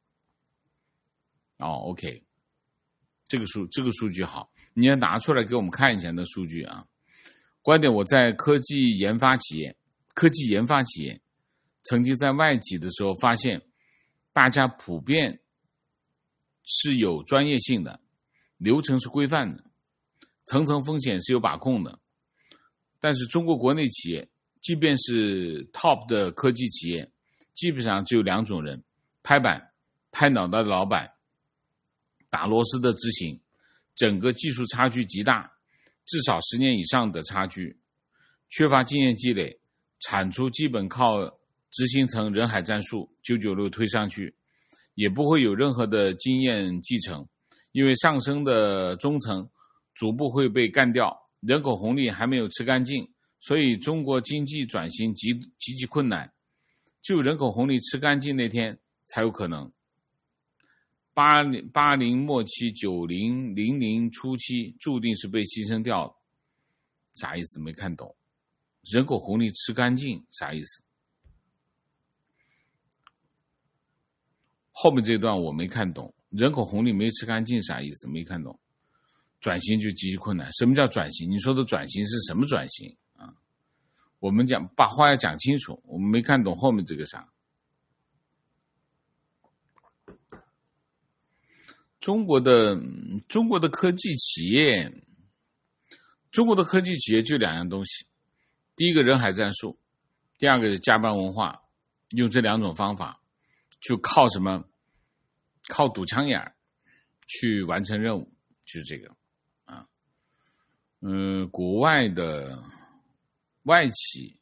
哦 ，OK， 这个数这个数据好，你要拿出来给我们看一下那数据啊。观点：我在科技研发企业，科技研发企业曾经在外企的时候发现，大家普遍是有专业性的，流程是规范的，层层风险是有把控的。但是中国国内企业，即便是 top 的科技企业，基本上只有两种人：拍板、拍脑袋的老板，打螺丝的执行，整个技术差距极大，至少十年以上的差距，缺乏经验积累，产出基本靠执行层人海战术九九六推上去，也不会有任何的经验继承，因为上升的中层逐步会被干掉，人口红利还没有吃干净，所以中国经济转型极极其困难，只有人口红利吃干净那天才有可能。八零八零末期，九零零零初期注定是被牺牲掉了。啥意思？没看懂。人口红利吃干净啥意思？后面这段我没看懂。人口红利没吃干净啥意思？没看懂。转型就极其困难。什么叫转型？你说的转型是什么转型啊？我们讲把话要讲清楚，我们没看懂后面这个啥。中国的中国的科技企业，中国的科技企业就两样东西，第一个人海战术，第二个是加班文化，用这两种方法，就靠什么？靠堵枪眼去完成任务，就是这个啊。嗯，国外的外企，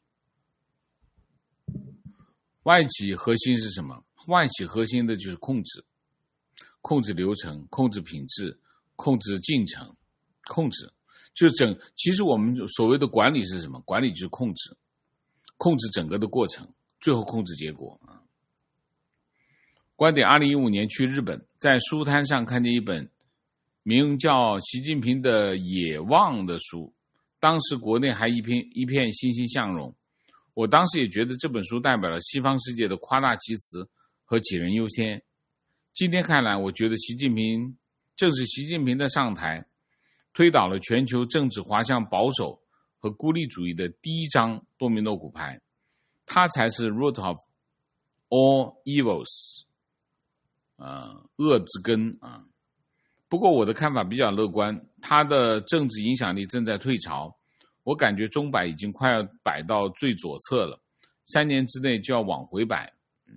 外企核心是什么？外企核心的就是控制。控制流程，控制品质，控制进程，控制就整。其实我们所谓的管理是什么？管理就是控制，控制整个的过程，最后控制结果啊。观点：二零一五年去日本，在书摊上看见一本名叫《习近平的野望》的书，当时国内还一片一片欣欣向荣。我当时也觉得这本书代表了西方世界的夸大其词和杞人忧天。今天看来，我觉得习近平正是习近平的上台，推倒了全球政治滑向保守和孤立主义的第一张多米诺骨牌，他才是 root of all evils， 呃，恶之根啊。不过我的看法比较乐观，他的政治影响力正在退潮，我感觉钟摆已经快要摆到最左侧了，三年之内就要往回摆。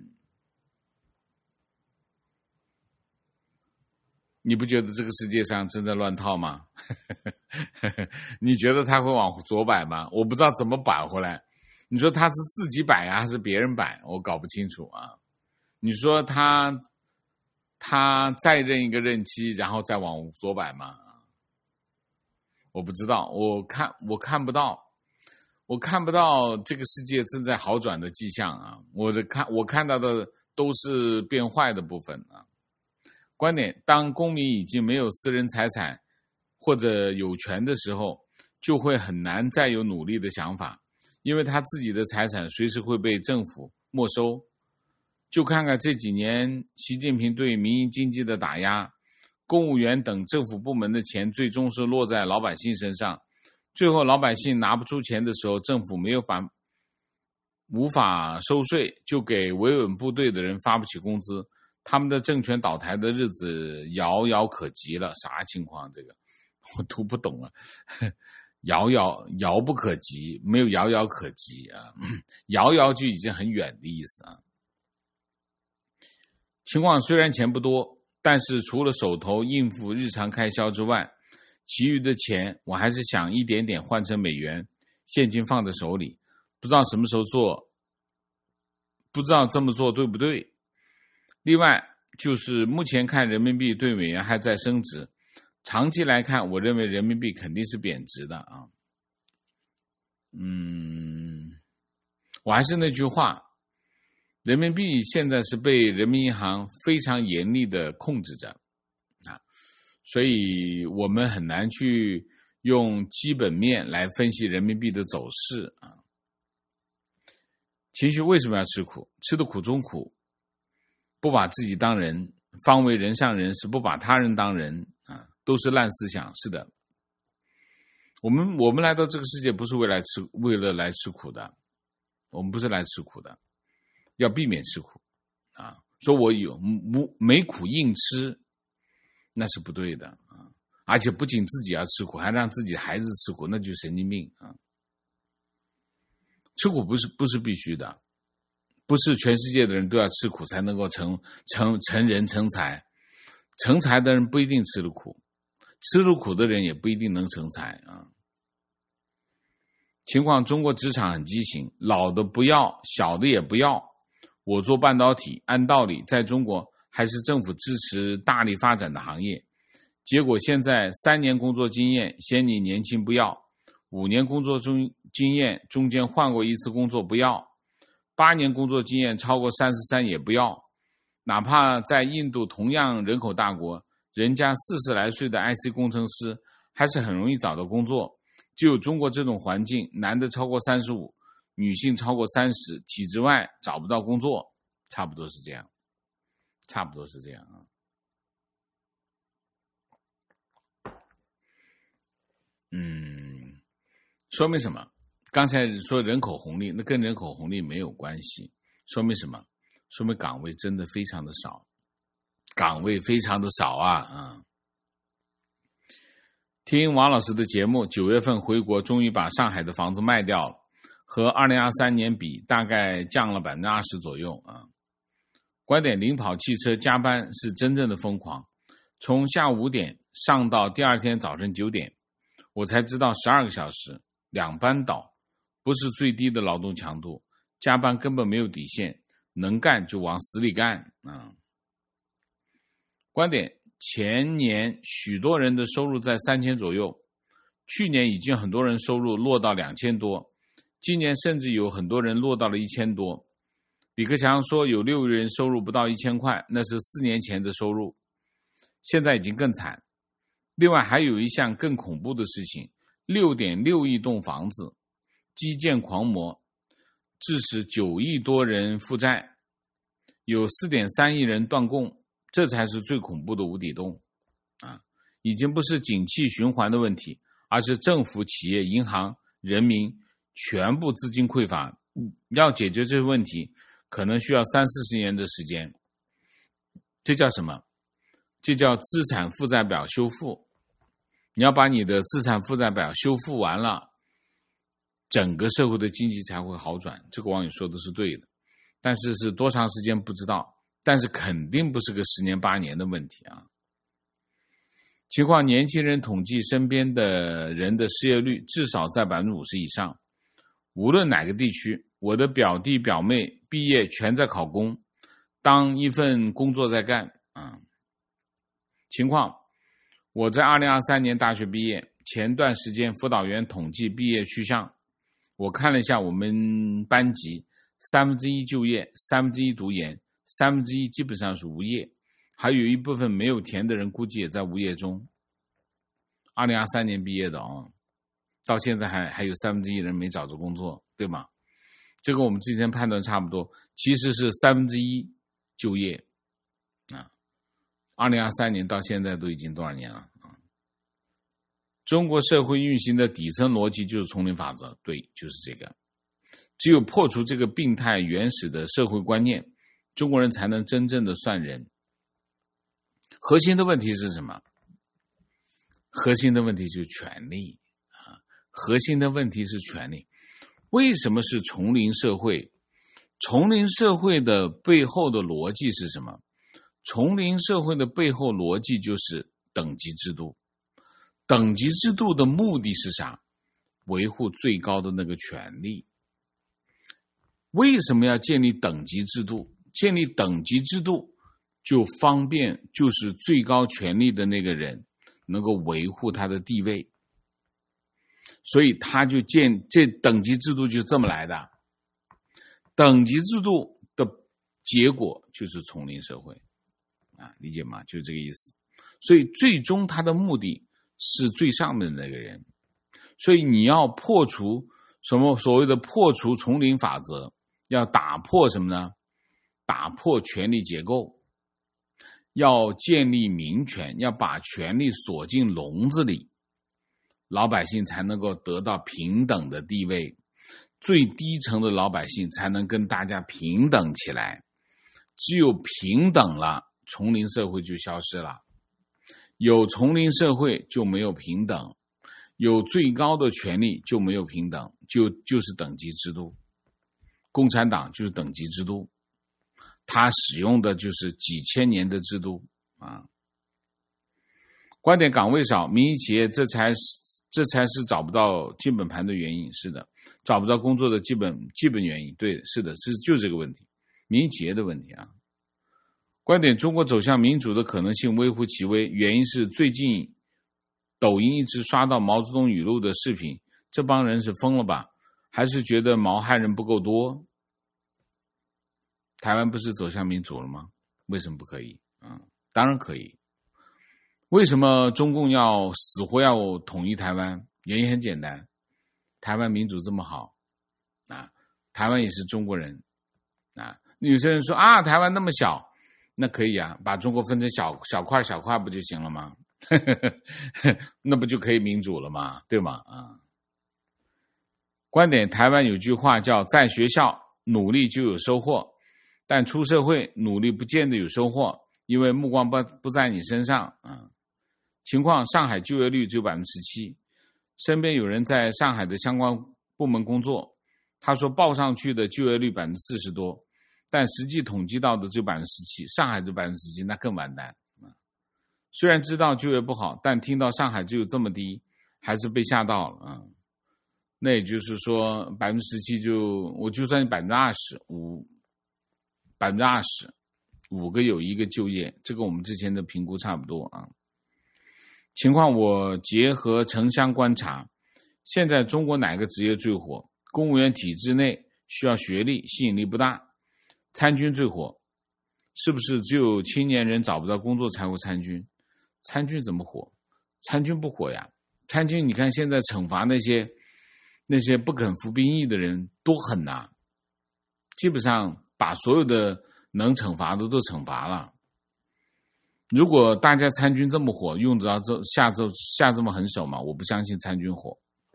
你不觉得这个世界上正在乱套吗？你觉得他会往左摆吗？我不知道怎么摆回来。你说他是自己摆啊，还是别人摆？我搞不清楚啊。你说他他再任一个任期，然后再往左摆吗？我不知道，我看我看不到，我看不到这个世界正在好转的迹象啊。我的看我看到的都是变坏的部分啊。观点：当公民已经没有私人财产或者有权的时候，就会很难再有努力的想法，因为他自己的财产随时会被政府没收。就看看这几年习近平对民营经济的打压，公务员等政府部门的钱最终是落在老百姓身上，最后老百姓拿不出钱的时候，政府没有法无法收税，就给维稳部队的人发不起工资。他们的政权倒台的日子遥遥可及了。啥情况？这个我读不懂啊。遥遥遥不可及，没有遥遥可及啊，遥遥就已经很远的意思啊。情况虽然钱不多，但是除了手头应付日常开销之外，其余的钱我还是想一点点换成美元，现金放在手里，不知道什么时候做，不知道这么做对不对。另外就是目前看人民币对美元还在升值，长期来看我认为人民币肯定是贬值的啊。嗯，我还是那句话，人民币现在是被人民银行非常严厉的控制着啊，所以我们很难去用基本面来分析人民币的走势啊。情绪为什么要吃苦？吃的苦中苦，不把自己当人，方为人上人，是不把他人当人啊，都是烂思想。是的，我们我们来到这个世界不是为来吃为了来吃苦的，我们不是来吃苦的，要避免吃苦啊。说我有没苦硬吃，那是不对的啊！而且不仅自己要吃苦，还让自己孩子吃苦，那就是神经病啊！吃苦不是不是必须的。不是全世界的人都要吃苦才能够成成成人成才，成才的人不一定吃了苦，吃了苦的人也不一定能成才啊。情况中国职场很畸形，老的不要，小的也不要。我做半导体，按道理在中国还是政府支持大力发展的行业， 结果现在三年工作经验嫌你年轻不要，五年工作中经验中间换过一次工作不要，八年工作经验超过三十三也不要。哪怕在印度同样人口大国，人家四十来岁的 I C 工程师还是很容易找到工作。只有中国这种环境，男的超过三十五，女性超过三十，体制外找不到工作，差不多是这样，差不多是这样啊。嗯，说明什么？刚才说人口红利，那跟人口红利没有关系。说明什么？说明岗位真的非常的少，岗位非常的少啊啊！听王老师的节目，九月份回国，终于把上海的房子卖掉了，和二零二三年比，大概降了百分之二十左右啊。观点领跑汽车加班是真正的疯狂，从下午五点上到第二天早晨九点，我才知道十二个小时，两班倒，不是最低的劳动强度，加班根本没有底线。能干就往死里干啊！观点：前年许多人的收入在三千左右，去年已经很多人收入落到两千多，今年甚至有很多人落到了一千多。李克强说有六个人收入不到一千块，那是四年前的收入，现在已经更惨。另外还有一项更恐怖的事情， 六点六亿栋房子，基建狂魔，致使九亿多人负债，有 四点三亿人断供，这才是最恐怖的无底洞啊！已经不是景气循环的问题，而是政府、企业、银行、人民全部资金匮乏。要解决这个问题，可能需要三四十年的时间。这叫什么？这叫资产负债表修复。你要把你的资产负债表修复完了，整个社会的经济才会好转。这个网友说的是对的，但是是多长时间不知道，但是肯定不是个十年八年的问题啊。情况，年轻人统计身边的人的失业率至少在 百分之五十 以上，无论哪个地区，我的表弟表妹毕业全在考公，当一份工作在干啊。情况，我在二零二三年大学毕业，前段时间辅导员统计毕业去向，我看了一下我们班级，三分之一就业，三分之一读研，三分之一基本上是无业，还有一部分没有填的人估计也在无业中。二零二三年毕业的哦，到现在还还有三分之一人没找着工作，对吗？这个我们之前判断差不多，其实是三分之一就业啊。二零二三年到现在都已经多少年了啊？中国社会运行的底层逻辑就是丛林法则，对，就是这个。只有破除这个病态原始的社会观念，中国人才能真正的算人。核心的问题是什么？核心的问题就是权利啊！核心的问题是权利。为什么是丛林社会？丛林社会的背后的逻辑是什么？丛林社会的背后逻辑就是等级制度。等级制度的目的是啥？维护最高的那个权利。为什么要建立等级制度？建立等级制度就方便，就是最高权力的那个人能够维护他的地位，所以他就建这等级制度就这么来的。等级制度的结果就是丛林社会啊，理解吗？就是这个意思。所以最终他的目的是最上面的那个人，所以你要破除什么所谓的破除丛林法则，要打破什么呢？打破权力结构，要建立民权，要把权力锁进笼子里，老百姓才能够得到平等的地位，最低层的老百姓才能跟大家平等起来。只有平等了，丛林社会就消失了。有丛林社会就没有平等，有最高的权力就没有平等，就就是等级制度。共产党就是等级制度，他使用的就是几千年的制度啊。观点岗位少，民营企业这才是这才是找不到基本盘的原因。是的，找不到工作的基本基本原因。对，是的，是就这个问题，民营企业的问题啊。 观点：中国走向民主的可能性微乎其微，原因是最近抖音一直刷到毛泽东语录的视频，这帮人是疯了吧？还是觉得毛汉人不够多？台湾不是走向民主了吗？为什么不可以？嗯，当然可以。为什么中共要死活要统一台湾？原因很简单，台湾民主这么好啊，台湾也是中国人啊。有些人说啊，台湾那么小，那可以啊，把中国分成小小块小块不就行了吗？那不就可以民主了吗？对吗？啊，观点：台湾有句话叫在学校努力就有收获，但出社会努力不见得有收获，因为目光不不在你身上啊。情况：上海就业率只有 百分之十七， 身边有人在上海的相关部门工作，他说报上去的就业率 百分之四十 多，但实际统计到的只有 百分之十七， 上海就 百分之十七， 那更完蛋。虽然知道就业不好，但听到上海只有这么低，还是被吓到了啊。那也就是说 百分之十七 就我就算 百分之二十五 百分之二十 五个有一个就业，这个我们之前的评估差不多啊。情况：我结合城乡观察，现在中国哪个职业最火？公务员体制内需要学历，吸引力不大。参军最火，是不是只有青年人找不到工作才会参军？参军怎么火？参军不火呀。参军你看现在惩罚那些那些不肯服兵役的人多狠呐，基本上把所有的能惩罚的都惩罚了。如果大家参军这么火，用得着这下这下这么狠手吗？我不相信参军火。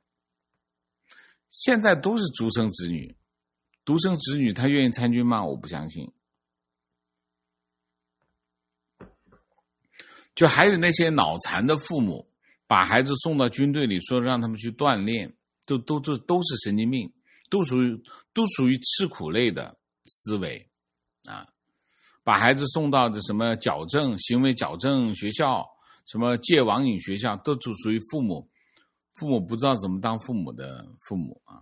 现在都是独生子女，独生子女他愿意参军吗？我不相信。就还有那些脑残的父母，把孩子送到军队里，说让他们去锻炼，都都都都是神经病，都属于都属于吃苦类的思维啊。把孩子送到的什么矫正行为矫正学校，什么戒网瘾学校，都属于父母父母不知道怎么当父母的父母啊。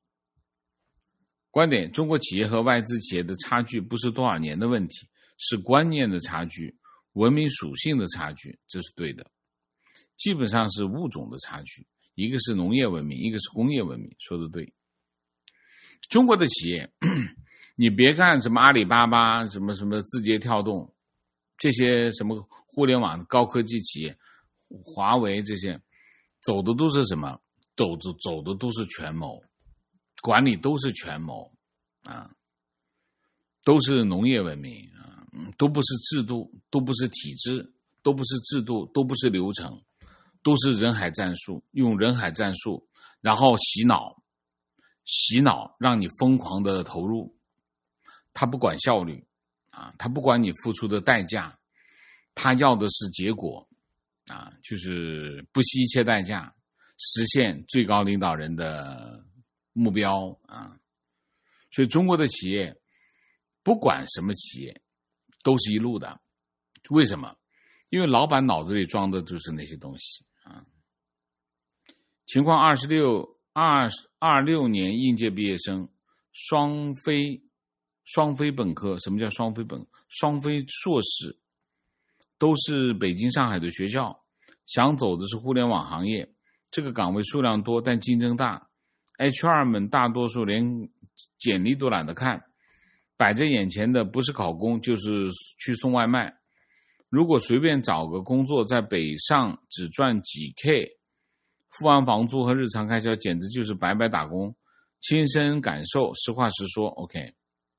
观点：中国企业和外资企业的差距不是多少年的问题，是观念的差距，文明属性的差距，这是对的。基本上是物种的差距，一个是农业文明，一个是工业文明，说的对。中国的企业你别看什么阿里巴巴，什么什么字节跳动，这些什么互联网高科技企业，华为这些，走的都是什么？走走走的都是权谋，管理都是权谋啊，都是农业文明啊，都不是制度，都不是体制，都不是制度，都不是流程，都是人海战术，用人海战术，然后洗脑，洗脑让你疯狂的投入。他不管效率啊，他不管你付出的代价，他要的是结果啊，就是不惜一切代价实现最高领导人的目标啊。所以中国的企业不管什么企业都是一路的，为什么？因为老板脑子里装的就是那些东西啊。情况：二十六二二六年应届毕业生，双非双非本科。什么叫双非本？双非硕士，都是北京、上海的学校，想走的是互联网行业。这个岗位数量多，但竞争大。H R 们大多数连简历都懒得看，摆在眼前的不是考公就是去送外卖。如果随便找个工作，在北上只赚几 K， 付完房租和日常开销，简直就是白白打工。亲身感受，实话实说 OK。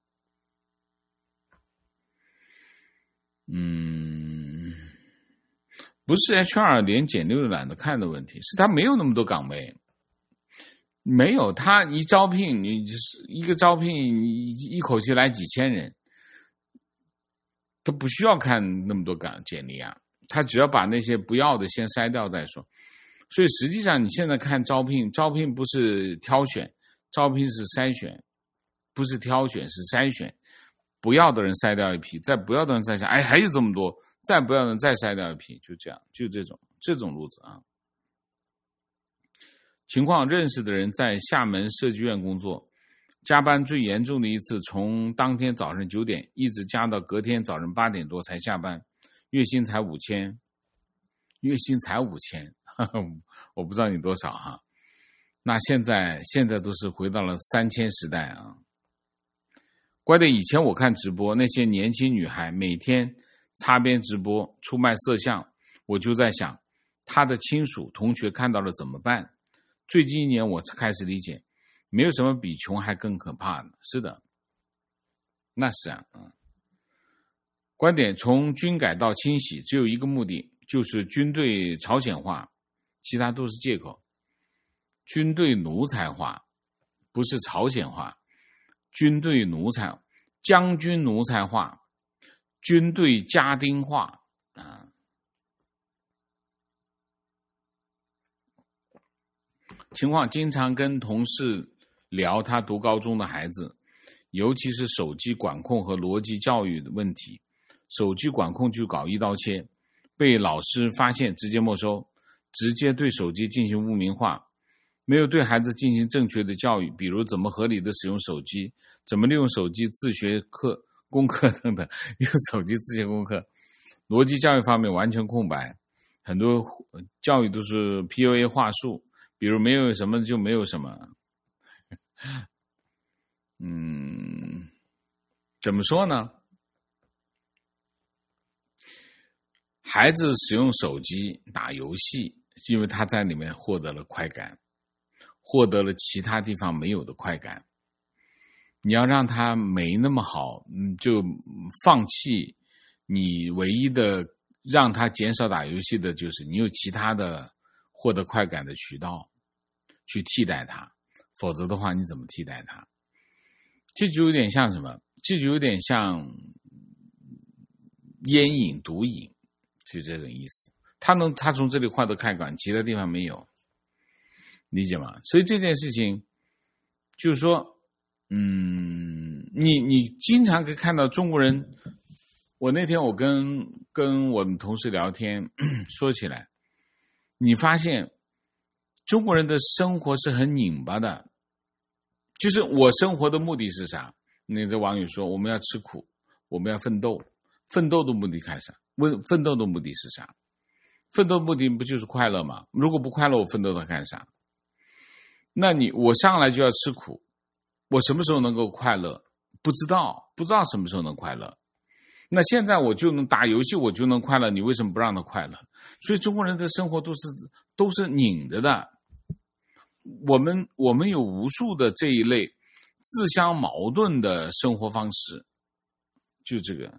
嗯，不是 H R 连简历都懒得看的问题，是他没有那么多岗位，没有，他一招聘，你一个招聘一口气来几千人，他不需要看那么多岗简历啊，他只要把那些不要的先筛掉再说。所以实际上你现在看招聘，招聘不是挑选，招聘是筛选，不是挑选是筛选。不要的人筛掉一批，再不要的人再下，哎，还有这么多，再不要的人再筛掉一批，就这样，就这种这种路子啊。情况：认识的人在厦门设计院工作， 加班最严重的一次，从当天早上九点一直加到隔天早上八点多才下班，月薪才五千，月薪才五千，我不知道你多少哈。那现在现在都是回到了三千时代啊。怪得以前我看直播，那些年轻女孩每天擦边直播出卖色相，我就在想，她的亲属同学看到了怎么办？最近一年我开始理解，没有什么比穷还更可怕的。是的，那是啊。观点从军改到清洗只有一个目的，就是军队朝鲜化，其他都是借口。军队奴才化，不是朝鲜化。军队奴才，将军奴才化，军队家丁化啊。情况经常跟同事聊他读高中的孩子，尤其是手机管控和逻辑教育的问题。手机管控就搞一刀切，被老师发现直接没收，直接对手机进行污名化，没有对孩子进行正确的教育，比如怎么合理的使用手机，怎么利用手机自学课功课等等，用手机自学功课。逻辑教育方面完全空白，很多教育都是 P U A 话术，比如没有什么就没有什么。嗯，怎么说呢？孩子使用手机打游戏，因为他在里面获得了快感，获得了其他地方没有的快感。你要让他没那么好，就放弃你唯一的让他减少打游戏的，就是你有其他的获得快感的渠道去替代他，否则的话你怎么替代他？这就有点像什么？这就有点像烟瘾毒瘾，就这种意思。他能他从这里获得快感，其他地方没有，理解吗？所以这件事情就是说，嗯，你你经常可以看到中国人。我那天我跟跟我们同事聊天，说起来，你发现中国人的生活是很拧巴的。就是我生活的目的是啥？那个网友说我们要吃苦，我们要奋斗，奋斗的目的看啥？问奋斗的目的是啥？奋斗目的不就是快乐吗？如果不快乐，我奋斗它干啥？那你我上来就要吃苦，我什么时候能够快乐？不知道，不知道什么时候能快乐。那现在我就能打游戏，我就能快乐，你为什么不让他快乐？所以中国人的生活都是都是拧着的。我们我们有无数的这一类自相矛盾的生活方式，就这个。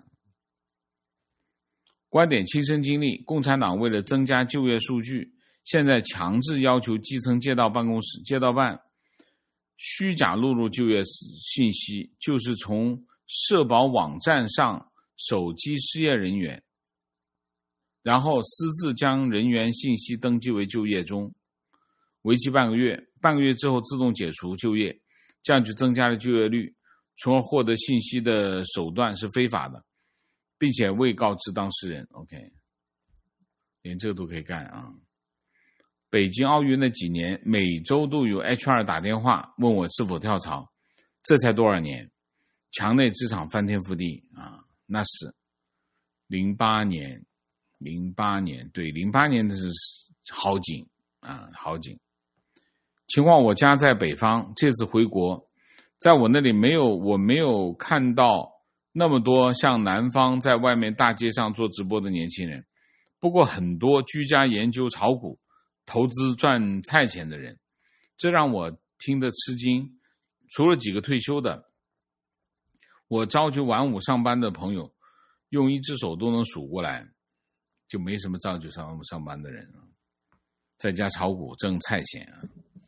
观点亲身经历，共产党为了增加就业数据，现在强制要求基层街道办公室、街道办虚假录入就业信息，就是从社保网站上手机失业人员，然后私自将人员信息登记为就业中，为期半个月，半个月之后自动解除就业，这样就增加了就业率，从而获得信息的手段是非法的，并且未告知当事人。 OK， 连这个都可以干啊！北京奥运那几年，每周都有 H R 打电话问我是否跳槽，这才多少年？墙内职场翻天覆地啊！那是零八年，零八年，对，零八年的是好景啊，好景。情况我家在北方，这次回国，在我那里没有，我没有看到那么多像南方在外面大街上做直播的年轻人，不过很多居家研究炒股、投资赚菜钱的人，这让我听得吃惊。除了几个退休的，我朝九晚五上班的朋友，用一只手都能数过来，就没什么朝九晚五上班的人，在家炒股挣菜钱啊。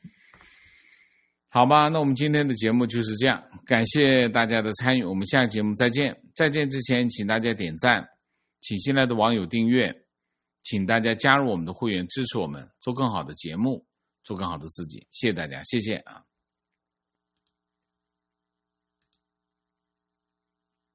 好吧，那我们今天的节目就是这样，感谢大家的参与，我们下期节目再见。再见之前，请大家点赞，请新来的网友订阅，请大家加入我们的会员，支持我们做更好的节目，做更好的自己。谢谢大家，谢谢啊。